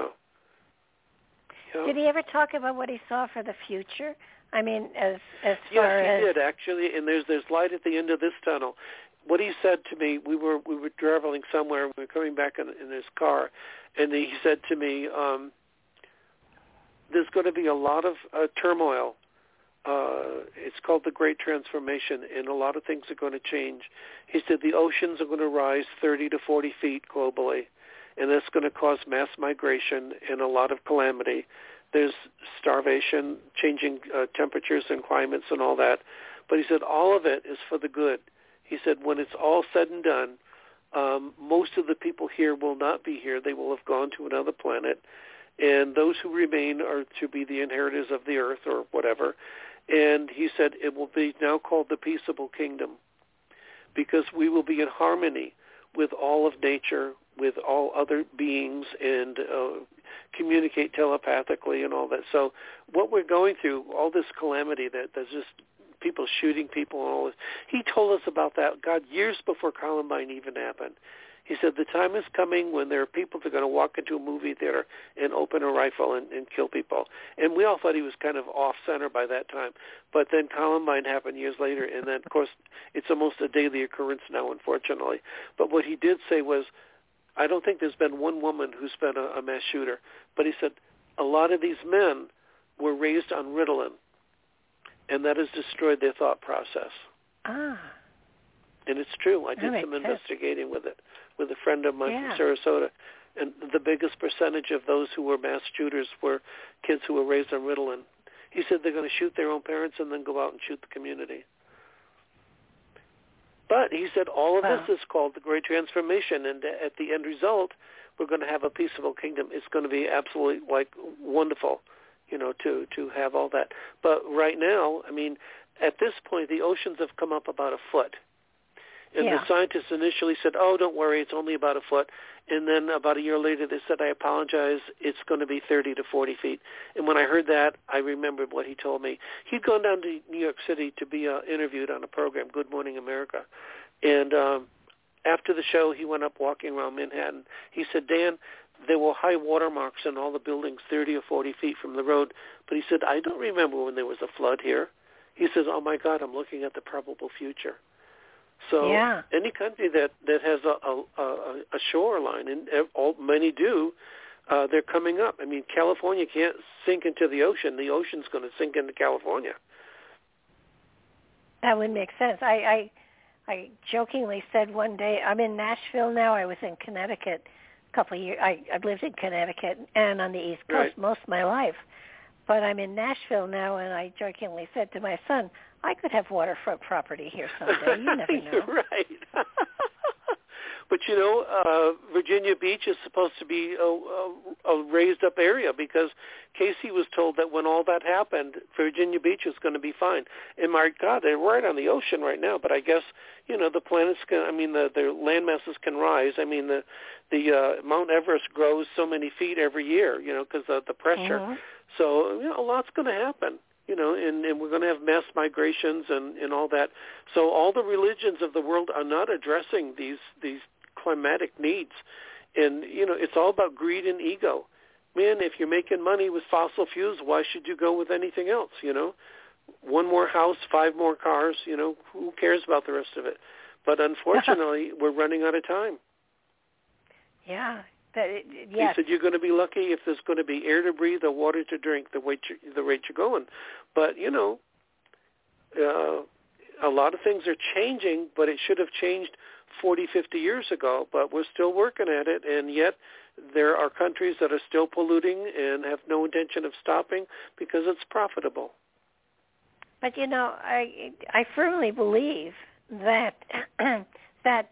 yeah. Did he ever talk about what he saw for the future? I mean, as as yes, far as... Yes, he did, actually, and there's there's light at the end of this tunnel. What he said to me, we were we were traveling somewhere, and we were coming back in, in his car, and he said to me, um, there's going to be a lot of uh, turmoil. Uh, it's called the Great Transformation, and a lot of things are going to change. He said the oceans are going to rise thirty to forty feet globally, and that's going to cause mass migration and a lot of calamity. There's starvation, changing uh, temperatures and climates and all that. But he said all of it is for the good. He said when it's all said and done, um, most of the people here will not be here. They will have gone to another planet. And those who remain are to be the inheritors of the earth or whatever. And he said it will be now called the Peaceable Kingdom because we will be in harmony with all of nature, with all other beings, and uh, communicate telepathically and all that. So what we're going through, all this calamity that there's just people shooting people and all this, he told us about that, God, years before Columbine even happened. He said the time is coming when there are people that are going to walk into a movie theater and open a rifle and, and kill people. And we all thought he was kind of off-center by that time. But then Columbine happened years later, and then, of course, it's almost a daily occurrence now, unfortunately. But what he did say was, I don't think there's been one woman who's been a, a mass shooter. But he said a lot of these men were raised on Ritalin, and that has destroyed their thought process. Ah. And it's true. I did that some makes investigating sense. with it with a friend of mine yeah. from Sarasota. And the biggest percentage of those who were mass shooters were kids who were raised on Ritalin. He said they're going to shoot their own parents and then go out and shoot the community. But he said all of wow. this is called the Great Transformation, and at the end result, we're going to have a peaceable kingdom. It's going to be absolutely, like, wonderful, you know, to, to have all that. But right now, I mean, at this point, the oceans have come up about a foot. And yeah. the scientists initially said, oh, don't worry, it's only about a foot. And then about a year later, they said, I apologize, it's going to be thirty to forty feet. And when I heard that, I remembered what he told me. He'd gone down to New York City to be uh, interviewed on a program, Good Morning America. And um, after the show, he went up walking around Manhattan. He said, Dan, there were high water marks in all the buildings thirty or forty feet from the road. But he said, I don't remember when there was a flood here. He says, oh, my God, I'm looking at the probable future. So yeah. any country that, that has a, a, a, a shoreline, and all, many do, uh, they're coming up. I mean, California can't sink into the ocean. The ocean's going to sink into California. That would make sense. I, I I jokingly said one day, I'm in Nashville now. I was in Connecticut a couple of years. I, I've lived in Connecticut and on the East Coast right. most of my life. But I'm in Nashville now, and I jokingly said to my son, I could have waterfront property here someday. You never know. Right. But, you know, uh, Virginia Beach is supposed to be a, a, a raised-up area because Casey was told that when all that happened, Virginia Beach was going to be fine. And, my God, they're right on the ocean right now. But I guess, you know, the planets can, I mean, the, the land masses can rise. I mean, the, the uh, Mount Everest grows so many feet every year, you know, because of the pressure. Mm-hmm. So, you know, a lot's going to happen. You know, and, and we're going to have mass migrations and, and all that. So all the religions of the world are not addressing these these climatic needs. And, you know, it's all about greed and ego. Man, if you're making money with fossil fuels, why should you go with anything else, you know? One more house, five more cars, you know, who cares about the rest of it? But unfortunately, we're running out of time. Yeah. That, yes. He said you're going to be lucky if there's going to be air to breathe or water to drink the way you, the rate you're going. But, you know, uh, a lot of things are changing, but it should have changed forty, fifty years ago, but we're still working at it, and yet there are countries that are still polluting and have no intention of stopping because it's profitable. But, you know, I I firmly believe that that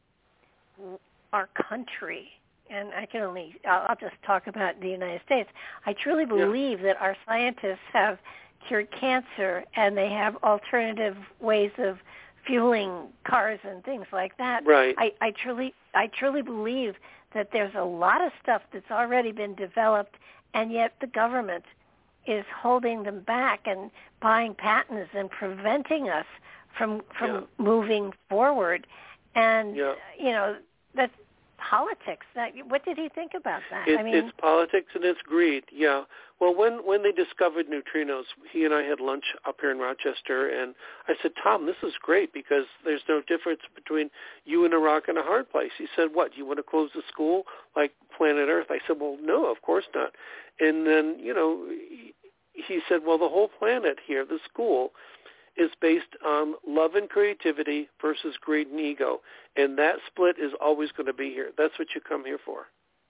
our country, and I can only, I'll, I'll just talk about the United States, I truly believe yeah. that our scientists have cured cancer and they have alternative ways of fueling cars and things like that. Right. I, I truly I truly believe that there's a lot of stuff that's already been developed, and yet the government is holding them back and buying patents and preventing us from from yeah. moving forward. And yeah. you know, that's politics. That, what did he think about that? It, I mean, it's politics and it's greed. Yeah. Well, when when they discovered neutrinos, he and I had lunch up here in Rochester, and I said, Tom, this is great because there's no difference between you and a rock and a hard place. He said, what, you want to close the school like planet Earth? I said, well, no, of course not. And then, you know, he, he said, well, the whole planet here, the school, is based on love and creativity versus greed and ego. And that split is always going to be here. That's what you come here for.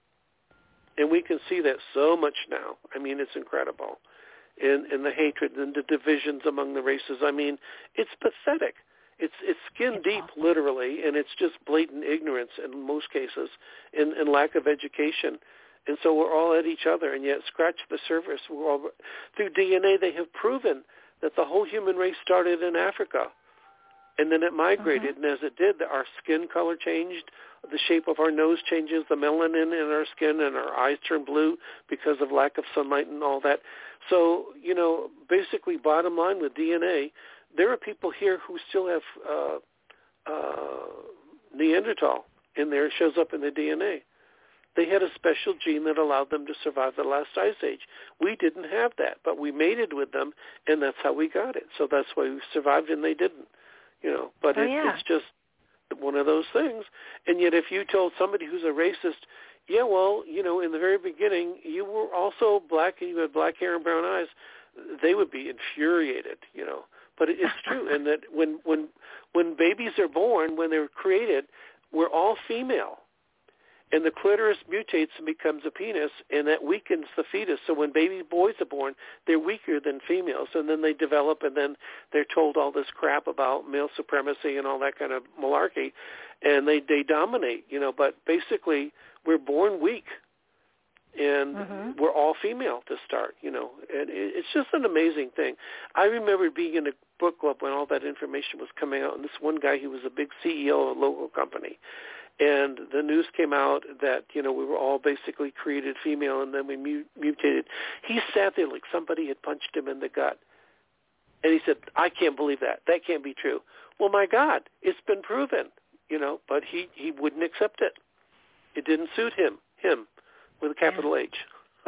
And we can see that so much now. I mean, it's incredible. And, and the hatred and the divisions among the races. I mean, it's pathetic. It's it's skin deep, literally, and it's just blatant ignorance in most cases and, and lack of education. And so we're all at each other, and yet scratch the surface. We're all, through D N A, they have proven that the whole human race started in Africa, and then it migrated, mm-hmm. and as it did, our skin color changed, the shape of our nose changes, the melanin in our skin, and our eyes turn blue because of lack of sunlight and all that. So, you know, basically, bottom line with D N A, there are people here who still have uh, uh, Neanderthal in there. It shows up in the D N A. They had a special gene that allowed them to survive the last ice age. We didn't have that, but we mated with them, and that's how we got it. So that's why we survived, and they didn't. You know, but oh, it, yeah. it's just one of those things. And yet if you told somebody who's a racist, yeah, well, you know, in the very beginning, you were also black and you had black hair and brown eyes, they would be infuriated, you know. But it's true, and that when, when, when babies are born, when they're created, we're all female. And the clitoris mutates and becomes a penis, and that weakens the fetus. So when baby boys are born, they're weaker than females, and then they develop, and then they're told all this crap about male supremacy and all that kind of malarkey, and they, they dominate, you know. But basically, we're born weak, and mm-hmm. we're all female to start, you know. And it, it's just an amazing thing. I remember being in a book club when all that information was coming out, and this one guy, he was a big C E O of a local company. And the news came out that, you know, we were all basically created female and then we mu- mutated. He sat there like somebody had punched him in the gut. And he said, I can't believe that. That can't be true. Well, my God, it's been proven, you know, but he, he wouldn't accept it. It didn't suit him, him, with a capital H.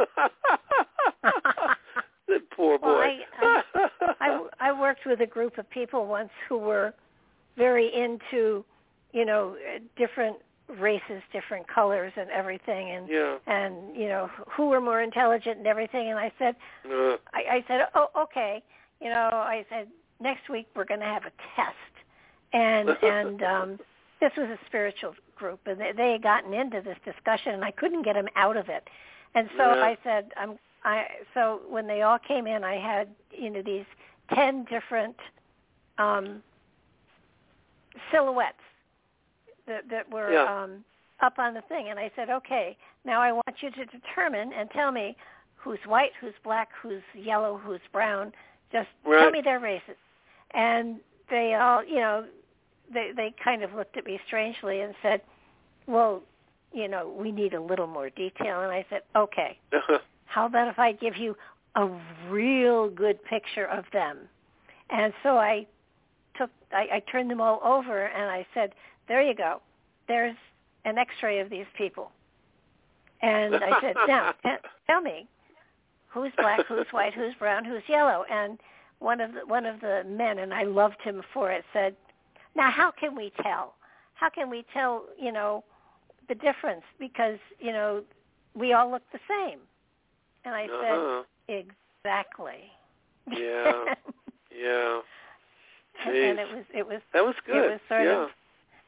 The poor boy. Well, I, I, I, I worked with a group of people once who were very into, you know, different races, different colors and everything, and yeah. and you know, who were more intelligent and everything. And I said, uh. I, I said, oh, okay, you know, I said next week we're going to have a test, and and um, this was a spiritual group, and they, they had gotten into this discussion, and I couldn't get them out of it, and so yeah. I said, I'm, I so when they all came in, I had you know these ten different um, silhouettes. That, that were yeah. um, up on the thing. And I said, okay, now I want you to determine and tell me who's white, who's black, who's yellow, who's brown. Just right. tell me their races. And they all, you know, they, they kind of looked at me strangely and said, well, you know, we need a little more detail. And I said, okay, how about if I give you a real good picture of them? And so I took, I, I turned them all over and I said, there you go. There's an X-ray of these people. And I said, now, t- tell me, who's black, who's white, who's brown, who's yellow? And one of the, one of the men, and I loved him for it, said, now how can we tell? How can we tell, you know, the difference? Because, you know, we all look the same. And I uh-huh. said, exactly. Yeah, yeah. and, and it was, it was, that was good. It was sort yeah. of, It,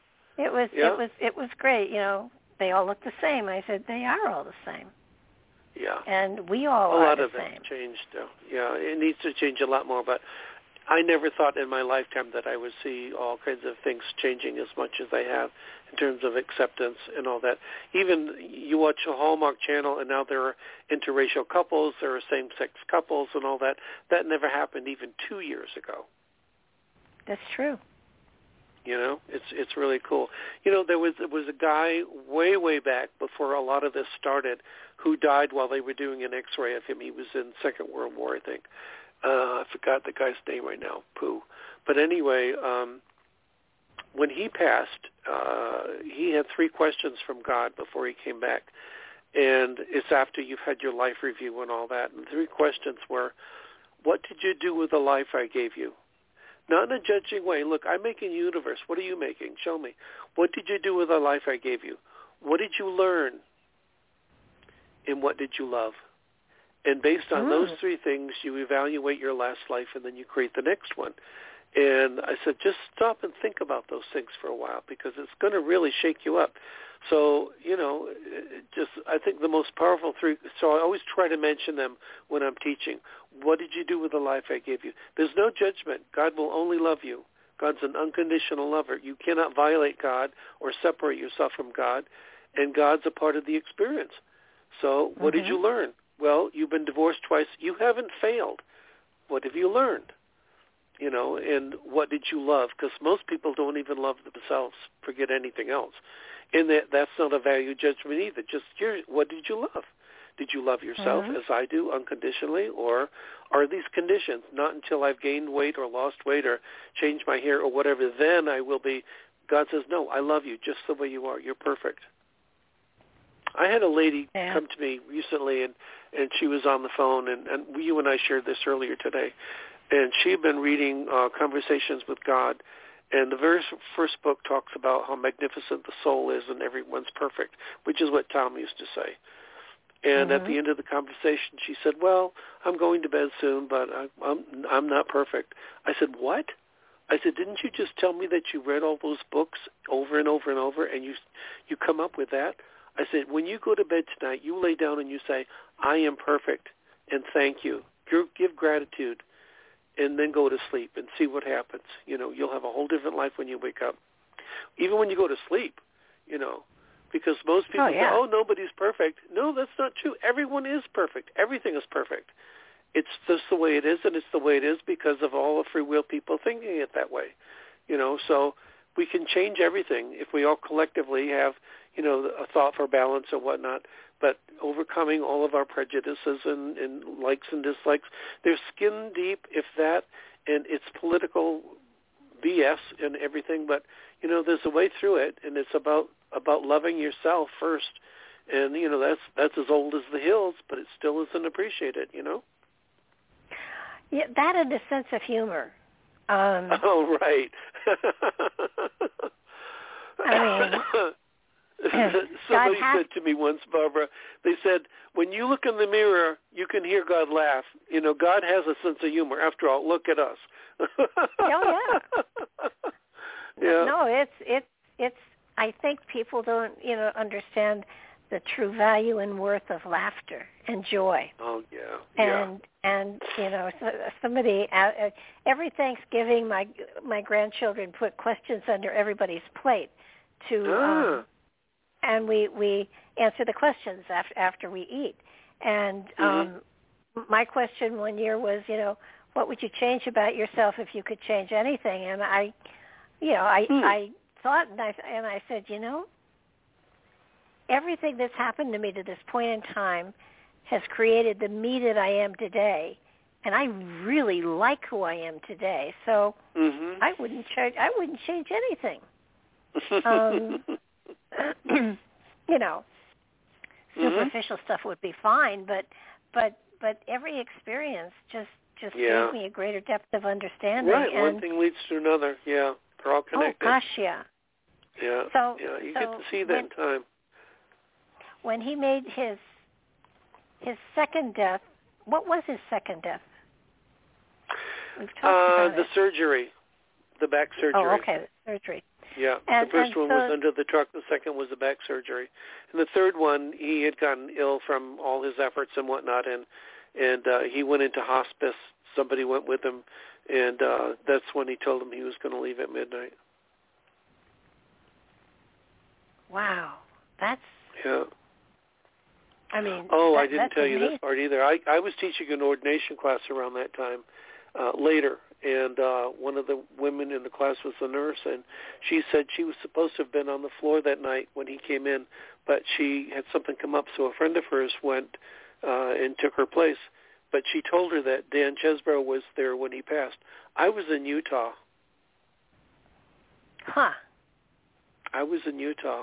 It was yeah. it was it was great. You know, they all look the same. I said they are all the same. Yeah. And we all a are lot the of same. it changed. Uh, yeah, it needs to change a lot more. But I never thought in my lifetime that I would see all kinds of things changing as much as I have in terms of acceptance and all that. Even you watch a Hallmark Channel, and now there are interracial couples, there are same-sex couples, and all that. That never happened even two years ago. That's true. You know, it's it's really cool. You know, there was there was a guy way way back before a lot of this started, who died while they were doing an X-ray of him. He was in Second World War, I think. Uh, I forgot the guy's name right now, Pooh. But anyway, um, when he passed, uh, he had three questions from God before he came back, and it's after you've had your life review and all that. And the three questions were, "What did you do with the life I gave you?" Not in a judging way. Look, I'm making a universe. What are you making? Show me. What did you do with the life I gave you? What did you learn? And what did you love? And based on mm. those three things, you evaluate your last life, and then you create the next one. And I said, just stop and think about those things for a while, because it's going to really shake you up. So, you know, just I think the most powerful three, so I always try to mention them when I'm teaching. What did you do with the life I gave you? There's no judgment. God will only love you. God's an unconditional lover. You cannot violate God or separate yourself from God, and God's a part of the experience. So what mm-hmm. did you learn? Well, you've been divorced twice. You haven't failed. What have you learned? You know, and what did you love? Because most people don't even love themselves, forget anything else. And that, that's not a value judgment either. Just here, what did you love? Did you love yourself mm-hmm. as I do, unconditionally? Or are these conditions, not until I've gained weight or lost weight or changed my hair or whatever, then I will be, God says, no, I love you just the way you are. You're perfect. I had a lady yeah. come to me recently, and, and she was on the phone, and, and you and I shared this earlier today, and she had been reading uh, Conversations with God, and the very first book talks about how magnificent the soul is and everyone's perfect, which is what Tom used to say. And mm-hmm. at the end of the conversation, she said, well, I'm going to bed soon, but I, I'm, I'm not perfect. I said, what? I said, didn't you just tell me that you read all those books over and over and over, and you you come up with that? I said, when you go to bed tonight, you lay down and you say, I am perfect, and thank you. Give gratitude, and then go to sleep and see what happens. You know, you'll have a whole different life when you wake up. Even when you go to sleep, you know, because most people oh, yeah. say, oh, nobody's perfect. No, that's not true. Everyone is perfect. Everything is perfect. It's just the way it is, and it's the way it is because of all the free will people thinking it that way. You know, so we can change everything if we all collectively have, you know, a thought for balance or whatnot, but overcoming all of our prejudices and, and likes and dislikes. They're skin deep, if that, and it's political B S and everything, but, you know, there's a way through it, and it's about, about loving yourself first. And, you know, that's that's as old as the hills, but it still isn't appreciated, you know? Yeah, that and a sense of humor. Um, oh, right. I mean... Somebody has, said to me once, Barbara, they said, when you look in the mirror, you can hear God laugh. You know, God has a sense of humor. After all, look at us. oh, yeah. yeah. No, it's, it's, it's, I think people don't, you know, understand the true value and worth of laughter and joy. Oh, yeah. And, yeah. and you know, somebody, uh, every Thanksgiving, my my grandchildren put questions under everybody's plate to... Ah. Um, And we, we answer the questions after after we eat. And um, mm-hmm. my question one year was, you know, what would you change about yourself if you could change anything? And I, you know, I hmm. I thought and I and I said, you know, everything that's happened to me to this point in time has created the me that I am today, and I really like who I am today. So mm-hmm. I wouldn't change. I wouldn't change anything. Um, you know, superficial mm-hmm. stuff would be fine, but but but every experience just just yeah. gave me a greater depth of understanding. Right, and, one thing leads to another. Yeah, they're all connected. Oh gosh, yeah. Yeah. So yeah, you so get to see that when, in time. When he made his his second death, what was his second death? We've talked uh, about the it. surgery, the back surgery. Oh, okay, the surgery. Yeah, and, the first and one so, was under the truck. The second was the back surgery, and the third one he had gotten ill from all his efforts and whatnot, and and uh, he went into hospice. Somebody went with him, and uh, that's when he told him he was going to leave at midnight. Wow, that's yeah. I mean, oh, that, I didn't tell amazing. you this part either. I I was teaching an ordination class around that time. Uh, later, and uh, one of the women in the class was a nurse, and she said she was supposed to have been on the floor that night when he came in, but she had something come up, so a friend of hers went uh, and took her place. But she told her that Dan Chesbrough was there when he passed. I was in Utah. Huh. I was in Utah.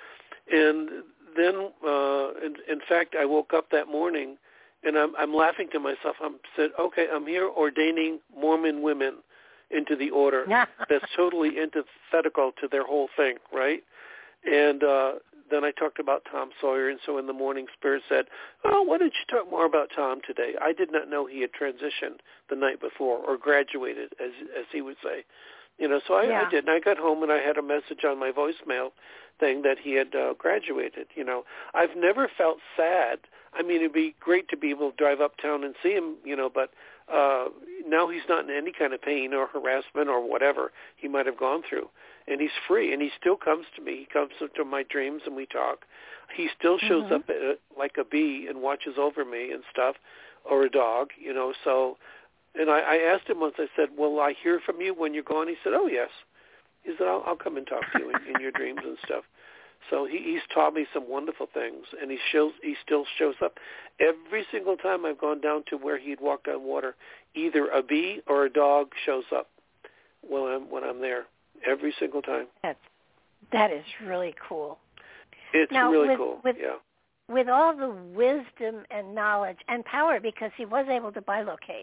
And then, uh, in, in fact, I woke up that morning, and I'm, I'm laughing to myself. I said, okay, I'm here ordaining Mormon women into the order. That's totally antithetical to their whole thing, right? And uh, then I talked about Tom Sawyer, and so in the morning, Spirit said, oh, why don't you talk more about Tom today? I did not know he had transitioned the night before or graduated, as as he would say. You know, so I, yeah. I did, and I got home, and I had a message on my voicemail thing that he had uh, graduated. You know, I've never felt sad. I mean, it'd be great to be able to drive uptown and see him, you know, but uh, now he's not in any kind of pain or harassment or whatever he might have gone through. And he's free, and he still comes to me. He comes into my dreams, and we talk. He still shows mm-hmm. up at, like a bee and watches over me and stuff, or a dog, you know. So, and I, I asked him once, I said, will I hear from you when you're gone? He said, oh, yes. He said, I'll, I'll come and talk to you in, in your dreams and stuff. So he, he's taught me some wonderful things, and he shows he still shows up. Every single time I've gone down to where he'd walked on water, either a bee or a dog shows up when I'm when I'm there. Every single time. That's, that is really cool. It's now, really with, cool, with, yeah. With all the wisdom and knowledge and power, because he was able to bilocate,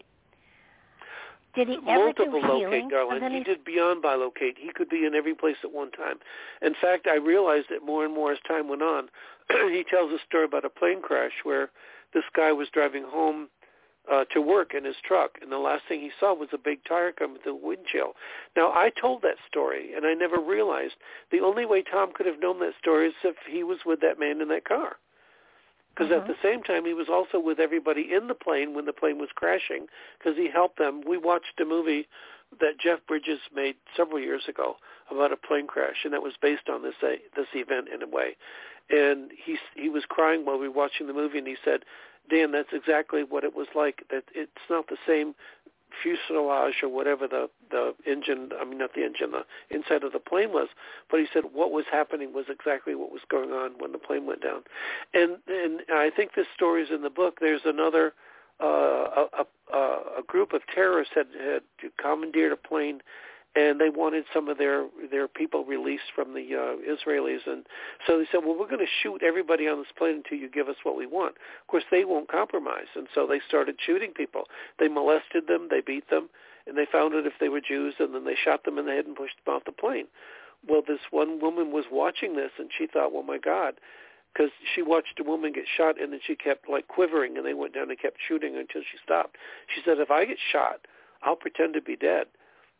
did he ever Multiple do healing? locate, darling. Any... He did beyond bilocate. He could be in every place at one time. In fact, I realized it more and more as time went on. He tells a story about a plane crash where this guy was driving home uh, to work in his truck, and the last thing he saw was a big tire come with the windshield. Now, I told that story, and I never realized the only way Tom could have known that story is if he was with that man in that car. Because mm-hmm. at the same time, he was also with everybody in the plane when the plane was crashing, because he helped them. We watched a movie that Jeff Bridges made several years ago about a plane crash, and that was based on this uh, this event in a way. And he he was crying while we were watching the movie, and he said, Dan, that's exactly what it was like. That it's not the same fuselage or whatever the, the engine, I mean, not the engine, the inside of the plane was, but he said what was happening was exactly what was going on when the plane went down. And and I think this story is in the book. There's another, uh, a, a, a group of terrorists had, had commandeered a plane, and they wanted some of their, their people released from the uh, Israelis. And so they said, well, we're going to shoot everybody on this plane until you give us what we want. Of course, they won't compromise. And so they started shooting people. They molested them, they beat them, and they found out if they were Jews, and then they shot them in the head and pushed them off the plane. Well, this one woman was watching this, and she thought, well, my God, because she watched a woman get shot, and then she kept, like, quivering, and they went down and kept shooting until she stopped. She said, if I get shot, I'll pretend to be dead.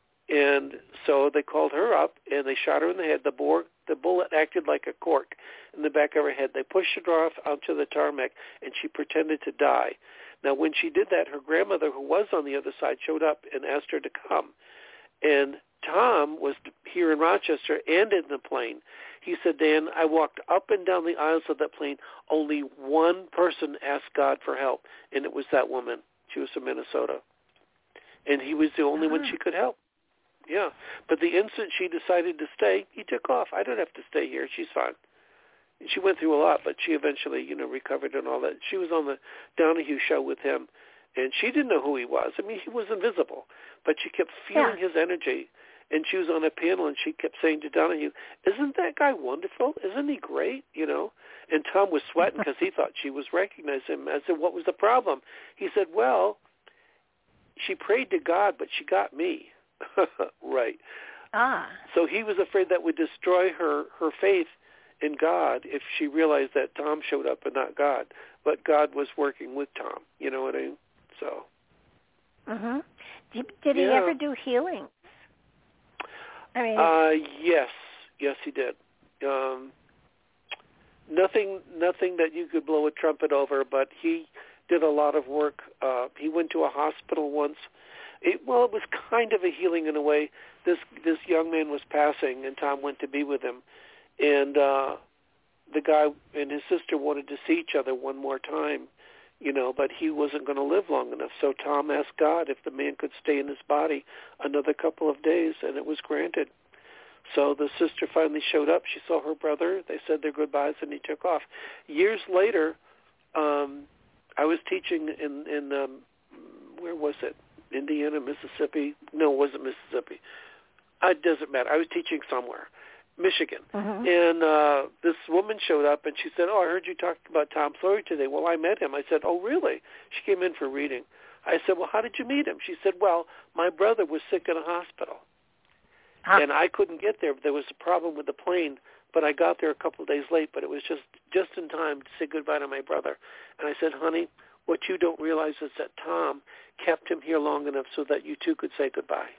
And so they called her up, and they shot her in the head. The, bore, the bullet acted like a cork in the back of her head. They pushed her off onto the tarmac, and she pretended to die. Now, when she did that, her grandmother, who was on the other side, showed up and asked her to come. And Tom was here in Rochester and in the plane. He said, Dan, I walked up and down the aisles of that plane. Only one person asked God for help, and it was that woman. She was from Minnesota. And he was the only uh-huh. one she could help. Yeah, but the instant she decided to stay, he took off. I don't have to stay here. She's fine. And she went through a lot, but she eventually, you know, recovered and all that. She was on the Donahue show with him, and she didn't know who he was. I mean, he was invisible, but she kept feeling yeah. his energy. And she was on a panel, and she kept saying to Donahue, isn't that guy wonderful? Isn't he great? You know? And Tom was sweating because he thought she was recognizing him. I said, what was the problem? He said, well, she prayed to God, but she got me. Right. Ah. So he was afraid that would destroy her, her faith in God if she realized that Tom showed up and not God. But God was working with Tom. You know what I mean? So. Mm-hmm. Did, did he yeah. ever do healing? I mean, uh, yes, Yes, he did. Um, nothing, nothing that you could blow a trumpet over, but he did a lot of work. Uh, he went to a hospital once. It, well, it was kind of a healing in a way. This this young man was passing, and Tom went to be with him, and uh, the guy and his sister wanted to see each other one more time, you know, but he wasn't going to live long enough. So Tom asked God if the man could stay in his body another couple of days, and it was granted. So the sister finally showed up. She saw her brother. They said their goodbyes, and he took off. Years later, um, I was teaching in, in um, where was it? Indiana, Mississippi? No, it wasn't Mississippi. It doesn't matter. I was teaching somewhere. Michigan. Mm-hmm. And uh, this woman showed up, and she said, oh, I heard you talk about Tom Sawyer today. Well, I met him. I said, oh, really? She came in for a reading. I said, well, how did you meet him? She said, well, my brother was sick in a hospital, huh. and I couldn't get there. There was a problem with the plane, but I got there a couple of days late, but it was just, just in time to say goodbye to my brother. And I said, honey, what you don't realize is that Tom kept him here long enough so that you two could say goodbye.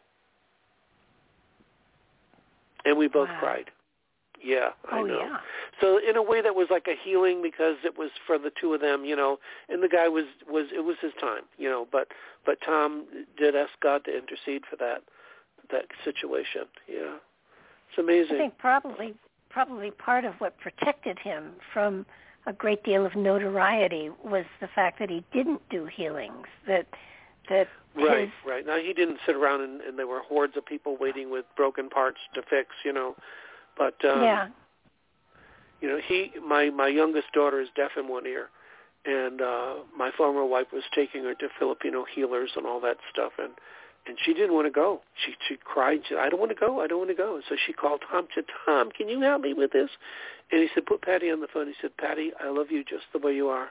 And we both wow. cried. Yeah, I oh, know. Yeah. So in a way that was like a healing because it was for the two of them, you know, and the guy was, was it was his time, you know, but but Tom did ask God to intercede for that that situation. Yeah. It's amazing. I think probably probably part of what protected him from a great deal of notoriety was the fact that he didn't do healings, that that Right, his, right. Now, he didn't sit around and, and there were hordes of people waiting with broken parts to fix, you know. But, um, yeah. you know, he, my, my youngest daughter is deaf in one ear, and uh, my former wife was taking her to Filipino healers and all that stuff, and, and she didn't want to go. She she cried, she said, I don't want to go, I don't want to go. So she called Tom, said, Tom, can you help me with this? And he said, put Patty on the phone. He said, Patty, I love you just the way you are.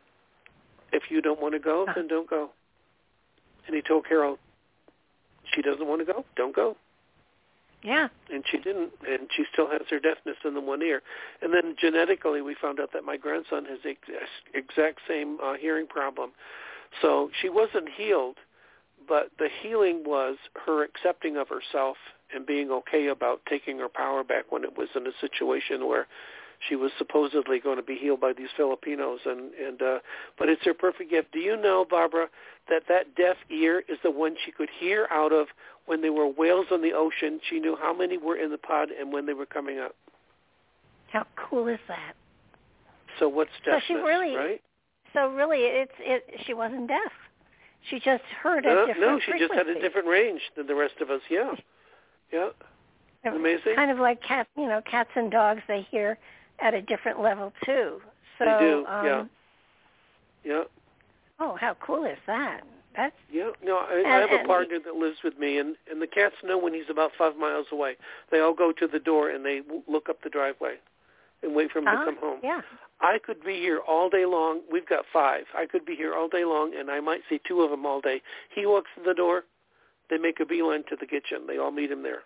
If you don't want to go, then don't go. And he told Carol, she doesn't want to go, don't go. Yeah. And she didn't, and she still has her deafness in the one ear. And then genetically we found out that my grandson has the ex- exact same uh, hearing problem. So she wasn't healed, but the healing was her accepting of herself and being okay about taking her power back when it was in a situation where she was supposedly going to be healed by these Filipinos, and and uh, but it's her perfect gift. Do you know, Barbara, that that deaf ear is the one she could hear out of when there were whales on the ocean? She knew how many were in the pod and when they were coming up. How cool is that? So what's deafness, so she really, right? So really, it's it. She wasn't deaf. She just heard a no, different No, she frequency. just had a different range than the rest of us. Yeah, yeah. Amazing. Kind of like cats, you know, cats and dogs. They hear at a different level too. So, they do. Um, yeah. Yeah. Oh, how cool is that? That's yeah. No, I, and, I have a and, partner that lives with me, and and the cats know when he's about five miles away. They all go to the door and they w- look up the driveway and wait for him uh, to come home. Yeah. I could be here all day long. We've got five. I could be here all day long, and I might see two of them all day. He walks to the door. They make a beeline to the kitchen. They all meet him there.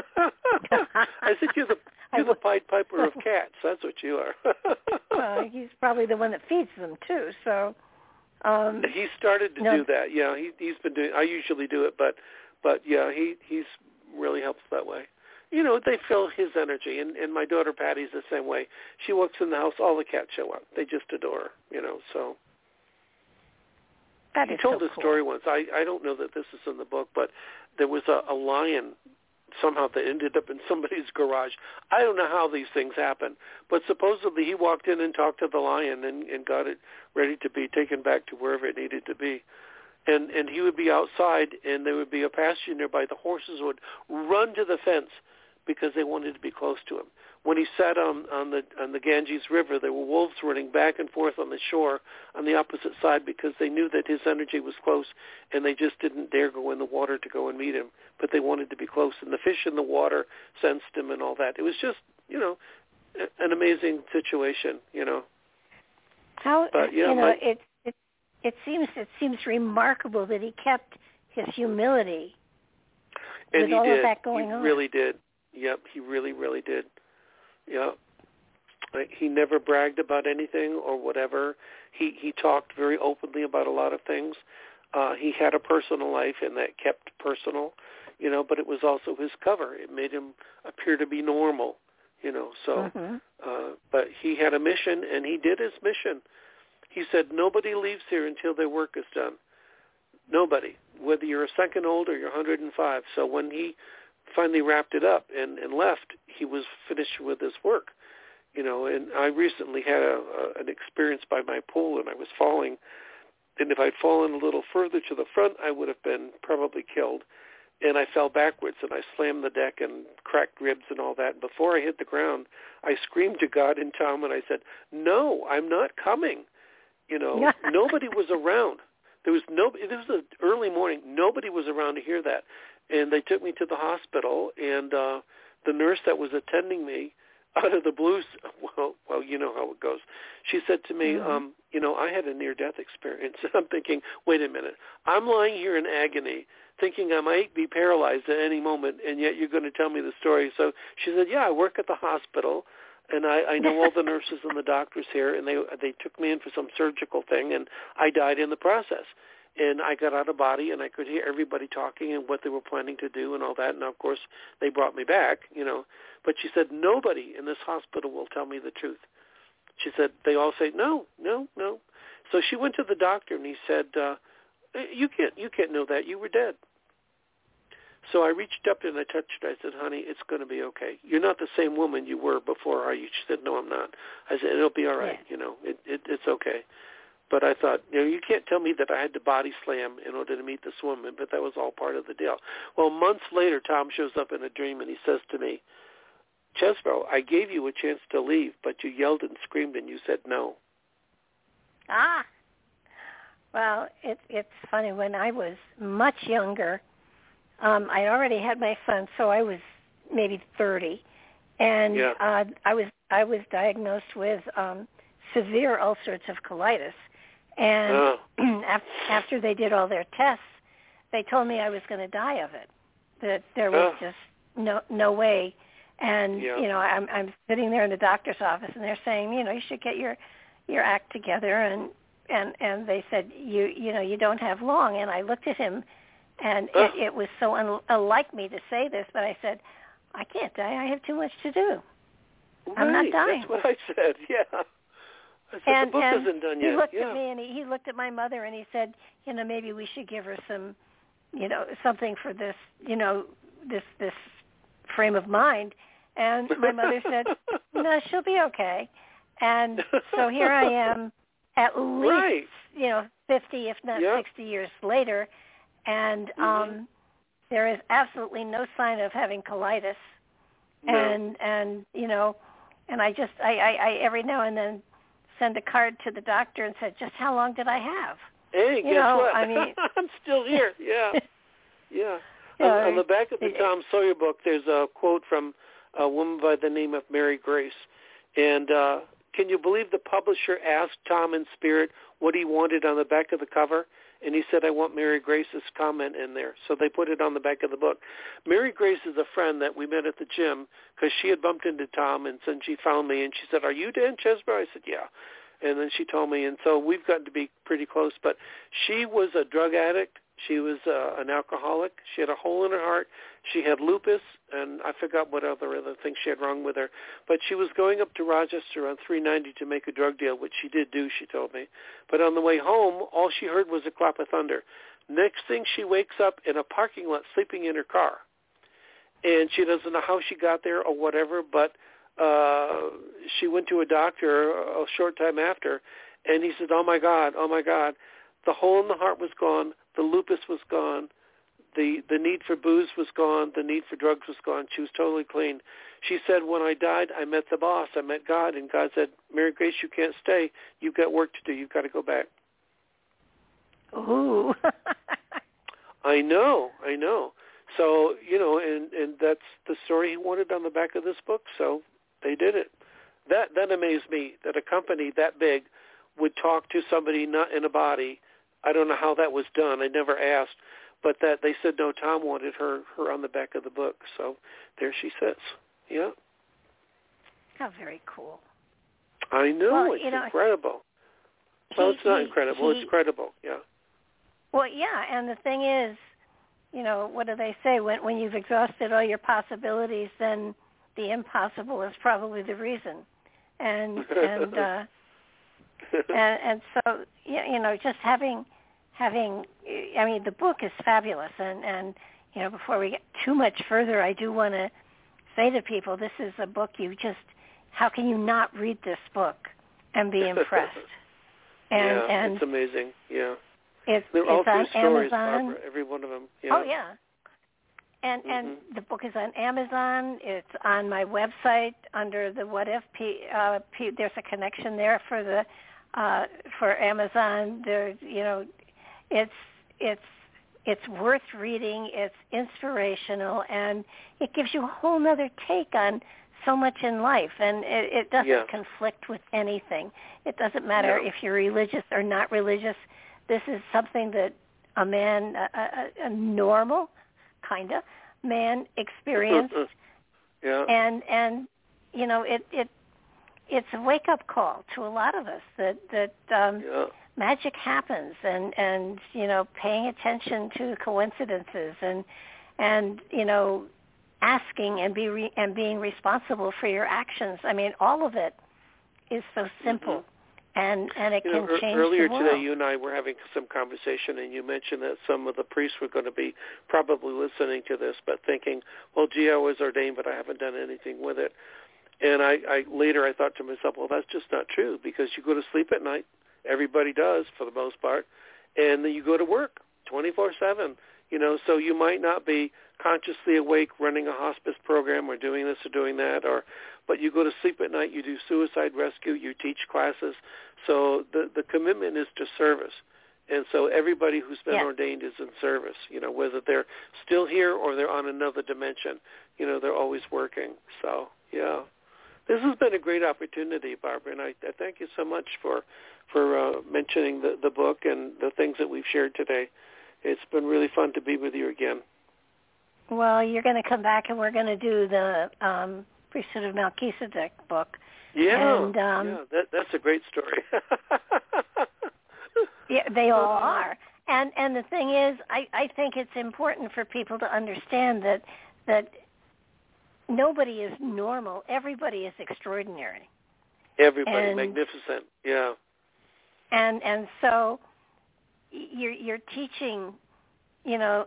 I said, you're the, you're the Pied Piper of cats. That's what you are. Well, he's probably the one that feeds them, too. So um, he started to no. do that. Yeah, he, he's been doing I usually do it, but, but yeah, he he's really helps that way. You know, they feel his energy, and, and my daughter Patty's the same way. She walks in the house, all the cats show up. They just adore her, you know, so. That he is told so a cool. story once. I, I don't know that this is in the book, but there was a, a lion somehow that ended up in somebody's garage. I don't know how these things happen, but supposedly he walked in and talked to the lion and, and got it ready to be taken back to wherever it needed to be. And and he would be outside, and there would be a pasture nearby. The horses would run to the fence because they wanted to be close to him. When he sat on, on the on the Ganges River, there were wolves running back and forth on the shore on the opposite side because they knew that his energy was close, and they just didn't dare go in the water to go and meet him. But they wanted to be close, and the fish in the water sensed him and all that. It was just, you know, an amazing situation, you know. How but, yeah, you know my, it it it seems it seems remarkable that he kept his humility and with he all did. of that going he on. really did. Yep, he really, really did. Yeah, like, he never bragged about anything or whatever. He he talked very openly about a lot of things. Uh, he had a personal life, and that kept personal, you know. But it was also his cover. It made him appear to be normal, you know. So, mm-hmm. uh, but he had a mission, and he did his mission. He said, nobody leaves here until their work is done. Nobody, whether you're a second old or you're one hundred five. So when he finally wrapped it up and, and left, he was finished with his work, you know. And I recently had a, a, an experience by my pool, and I was falling. And if I'd fallen a little further to the front, I would have been probably killed. And I fell backwards, and I slammed the deck and cracked ribs and all that. And before I hit the ground, I screamed to God and Tom, and I said, no, I'm not coming. You know, nobody was around. There was no. It was an early morning. Nobody was around to hear that, and they took me to the hospital. And uh, the nurse that was attending me, out of the blue, well, well, you know how it goes. She said to me, mm-hmm. um, you know, I had a near-death experience. And I'm thinking, wait a minute. I'm lying here in agony, thinking I might be paralyzed at any moment, and yet you're going to tell me the story. So she said, yeah, I work at the hospital. And I, I know all the nurses and the doctors here, and they they took me in for some surgical thing, and I died in the process. And I got out of body, and I could hear everybody talking and what they were planning to do and all that. And, of course, they brought me back, you know. But she said, nobody in this hospital will tell me the truth. She said, they all say, no, no, no. So she went to the doctor, and he said, uh, you can't, you can't know that. You were dead. So I reached up and I touched her. I said, honey, it's going to be okay. You're not the same woman you were before, are you? She said, no, I'm not. I said, it'll be all right. Yeah. You know, it, it, it's okay. But I thought, you know, you can't tell me that I had to body slam in order to meet this woman, but that was all part of the deal. Well, months later, Tom shows up in a dream, and he says to me, Chesbro, I gave you a chance to leave, but you yelled and screamed, and you said no. Ah. Well, it, it's funny. When I was much younger, Um, I already had my son, so I was maybe thirty, and yeah. uh, I was I was diagnosed with um, severe ulcerative colitis. And oh. after they did all their tests, they told me I was going to die of it. That there was oh. just no no way. And yeah. you know, I'm I'm sitting there in the doctor's office, and they're saying, you know, you should get your your act together. And and and they said, you you know, you don't have long. And I looked at him. And oh. it, it was so un- unlike me to say this, but I said, I can't die. I have too much to do. Right. I'm not dying. That's what I said, yeah. I said, and, the book and isn't done he yet. looked yeah. at me, and he, he looked at my mother, and he said, you know, maybe we should give her some, you know, something for this, you know, this this frame of mind. And my mother said, no, she'll be okay. And so here I am at least, right. you know, fifty, if not yep. sixty years later. And um, mm-hmm. there is absolutely no sign of having colitis. No. And, and you know, and I just, I, I, I every now and then send a card to the doctor and said, just how long did I have? Hey, you guess know, what? I mean, I'm still here, yeah. Yeah. yeah. On, on the back of the Tom Sawyer book, there's a quote from a woman by the name of Mary Grace. And uh, can you believe the publisher asked Tom in spirit what he wanted on the back of the cover? And he said, I want Mary Grace's comment in there. So they put it on the back of the book. Mary Grace is a friend that we met at the gym because she had bumped into Tom, and then she found me, and she said, are you Dan Chesbro? I said, yeah. And then she told me, and so we've gotten to be pretty close. But she was a drug addict. She was uh, an alcoholic. She had a hole in her heart. She had lupus, and I forgot what other other things she had wrong with her. But she was going up to Rochester on three ninety to make a drug deal, which she did do, she told me. But on the way home, all she heard was a clap of thunder. Next thing, she wakes up in a parking lot sleeping in her car. And she doesn't know how she got there or whatever, but uh, she went to a doctor a short time after, and he said, oh, my God, oh, my God. The hole in the heart was gone. The lupus was gone. The the need for booze was gone. The need for drugs was gone. She was totally clean. She said, when I died, I met the boss. I met God, and God said, Mary Grace, you can't stay. You've got work to do. You've got to go back. Ooh. I know, I know. So, you know, and, and that's the story he wanted on the back of this book, so they did it. That that amazed me, that a company that big would talk to somebody not in a body. I don't know how that was done. I never asked. But that they said, no, Tom wanted her, her on the back of the book. So there she sits. Yeah. How very cool. I know. Well, it's you know, incredible. He, well, it's not he, incredible. He, it's credible. Yeah. Well, yeah, and the thing is, you know, what do they say? When when you've exhausted all your possibilities, then the impossible is probably the reason. And and uh, and, and so you know, just having having I mean, the book is fabulous. And and you know, before we get too much further, I do want to say to people, this is a book you just, how can you not read this book and be impressed? And, yeah, and it's amazing. Yeah, it's, they're all it's on true stories, Amazon. Barbara. Every one of them. Yeah. Oh yeah, and mm-hmm. and the book is on Amazon. It's on my website under the What If. P, uh, P, there's a connection there for the uh, for Amazon. There, you know, it's it's it's worth reading. It's inspirational, and it gives you a whole other take on so much in life, and it, it doesn't yeah. conflict with anything. It doesn't matter no. if you're religious or not religious. This is something that a man, a, a, a normal, kind of, man experienced. yeah. And, and you know, it, it it's a wake-up call to a lot of us that, that um, yeah. magic happens, and, and, you know, paying attention to coincidences and, and you know, asking and be re- and being responsible for your actions. I mean, all of it is so simple, mm-hmm. and and it you can know, er- change earlier the world. today, you and I were having some conversation, and you mentioned that some of the priests were going to be probably listening to this, but thinking, "Well, gee, I was ordained, but I haven't done anything with it." And I, I later I thought to myself, "Well, that's just not true, because you go to sleep at night. Everybody does, for the most part, and then you go to work twenty-four seven. You know, so you might not be consciously awake running a hospice program or doing this or doing that, or but you go to sleep at night, you do suicide rescue, you teach classes. So the the commitment is to service. And so everybody who's been yeah. ordained is in service, you know, whether they're still here or they're on another dimension, you know, they're always working. So, yeah. This has been a great opportunity, Barbara, and I, I thank you so much for for uh, mentioning the, the book and the things that we've shared today. It's been really fun to be with you again. Well, you're going to come back, and we're going to do the um, Priesthood of Melchizedek book. Yeah, and, um, yeah, that, that's a great story. yeah, they all are. And and the thing is, I, I think it's important for people to understand that that nobody is normal. Everybody is extraordinary. Everybody, and, magnificent, yeah. And and so you're you're teaching, you know,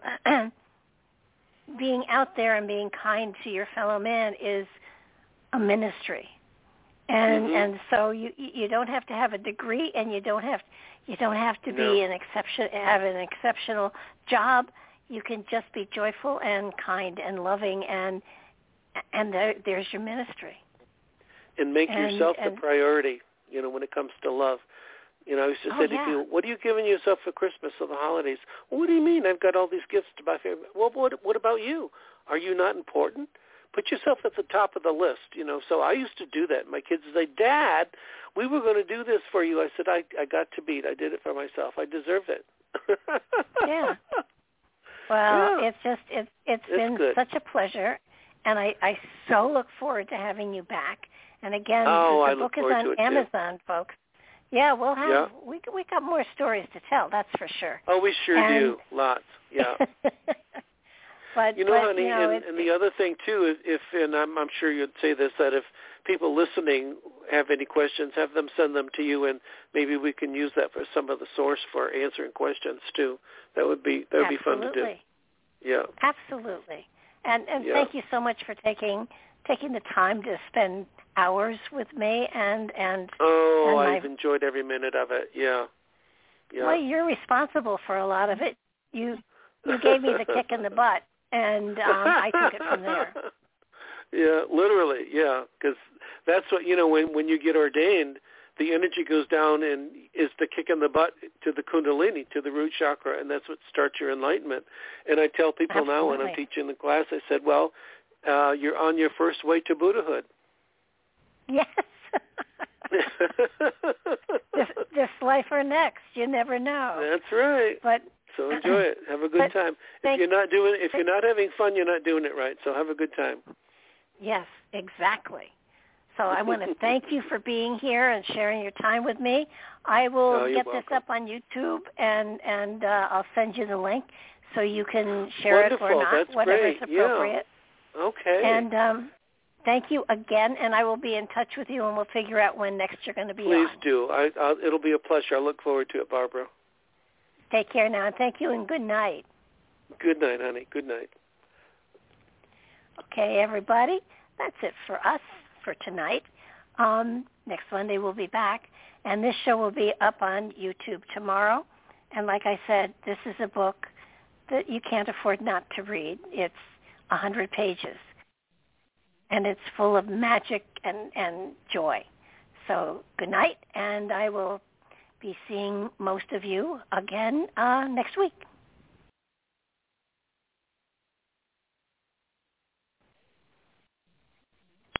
being out there and being kind to your fellow man is a ministry. And mm-hmm. and so you you don't have to have a degree, and you don't have you don't have to no. be an exception have an exceptional job. You can just be joyful and kind and loving, and and there, there's your ministry. And make and, yourself and, the priority, you know, when it comes to love. You know, I used to oh, say to yeah. people, "What are you giving yourself for Christmas or the holidays?" Well, what do you mean? I've got all these gifts to buy for you. Well, what what about you? Are you not important? Put yourself at the top of the list, you know. So I used to do that. My kids would say, "Dad, we were going to do this for you." I said, I, I got to beat. I did it for myself. I deserved it. yeah. Well, yeah. it's just, it's, it's, it's been good. such a pleasure, and I, I so look forward to having you back. And again, oh, the, I the look book is forward on to it Amazon, too. folks. Yeah, we'll have, yeah. we we got more stories to tell, that's for sure. Oh, we sure and, do. Lots, yeah. But, you know, but, honey, you know, and, it, and the other thing, too, if, and I'm, I'm sure you'd say this, that if people listening have any questions, have them send them to you, and maybe we can use that for some of the source for answering questions, too. That would be that would absolutely. be fun to do. Yeah. Absolutely. And, and yeah. thank you so much for taking taking the time to spend hours with me. and and Oh, and I've my, enjoyed every minute of it, yeah. yeah. Well, you're responsible for a lot of it. You you gave me the kick in the butt, and um, I took it from there. Yeah, literally, yeah, because that's what, you know, when, when you get ordained, the energy goes down and is the kick in the butt to the kundalini, to the root chakra, and that's what starts your enlightenment. And I tell people Absolutely. now when I'm teaching the class, I said, well, uh, you're on your first way to Buddhahood. Yes. this, this life or next, you never know. That's right. But so enjoy it. Have a good time. If you're not doing, if you're not having fun, you're not doing it right. So have a good time. Yes, exactly. So I want to thank you for being here and sharing your time with me. I will oh, get welcome. this up on YouTube, and and uh, I'll send you the link so you can share Wonderful. it or not, That's whatever's great. appropriate. Yeah. Okay. And um, Thank you again, and I will be in touch with you, and we'll figure out when next you're going to be Please on. Please do. I, I'll, it'll be a pleasure. I look forward to it, Barbara. Take care now, and thank you, and good night. Good night, honey. Good night. Okay, everybody, that's it for us for tonight. Um, next Monday we'll be back, and this show will be up on YouTube tomorrow. And like I said, this is a book that you can't afford not to read. It's one hundred pages, and it's full of magic and, and joy. So good night, and I will be seeing most of you again uh, next week.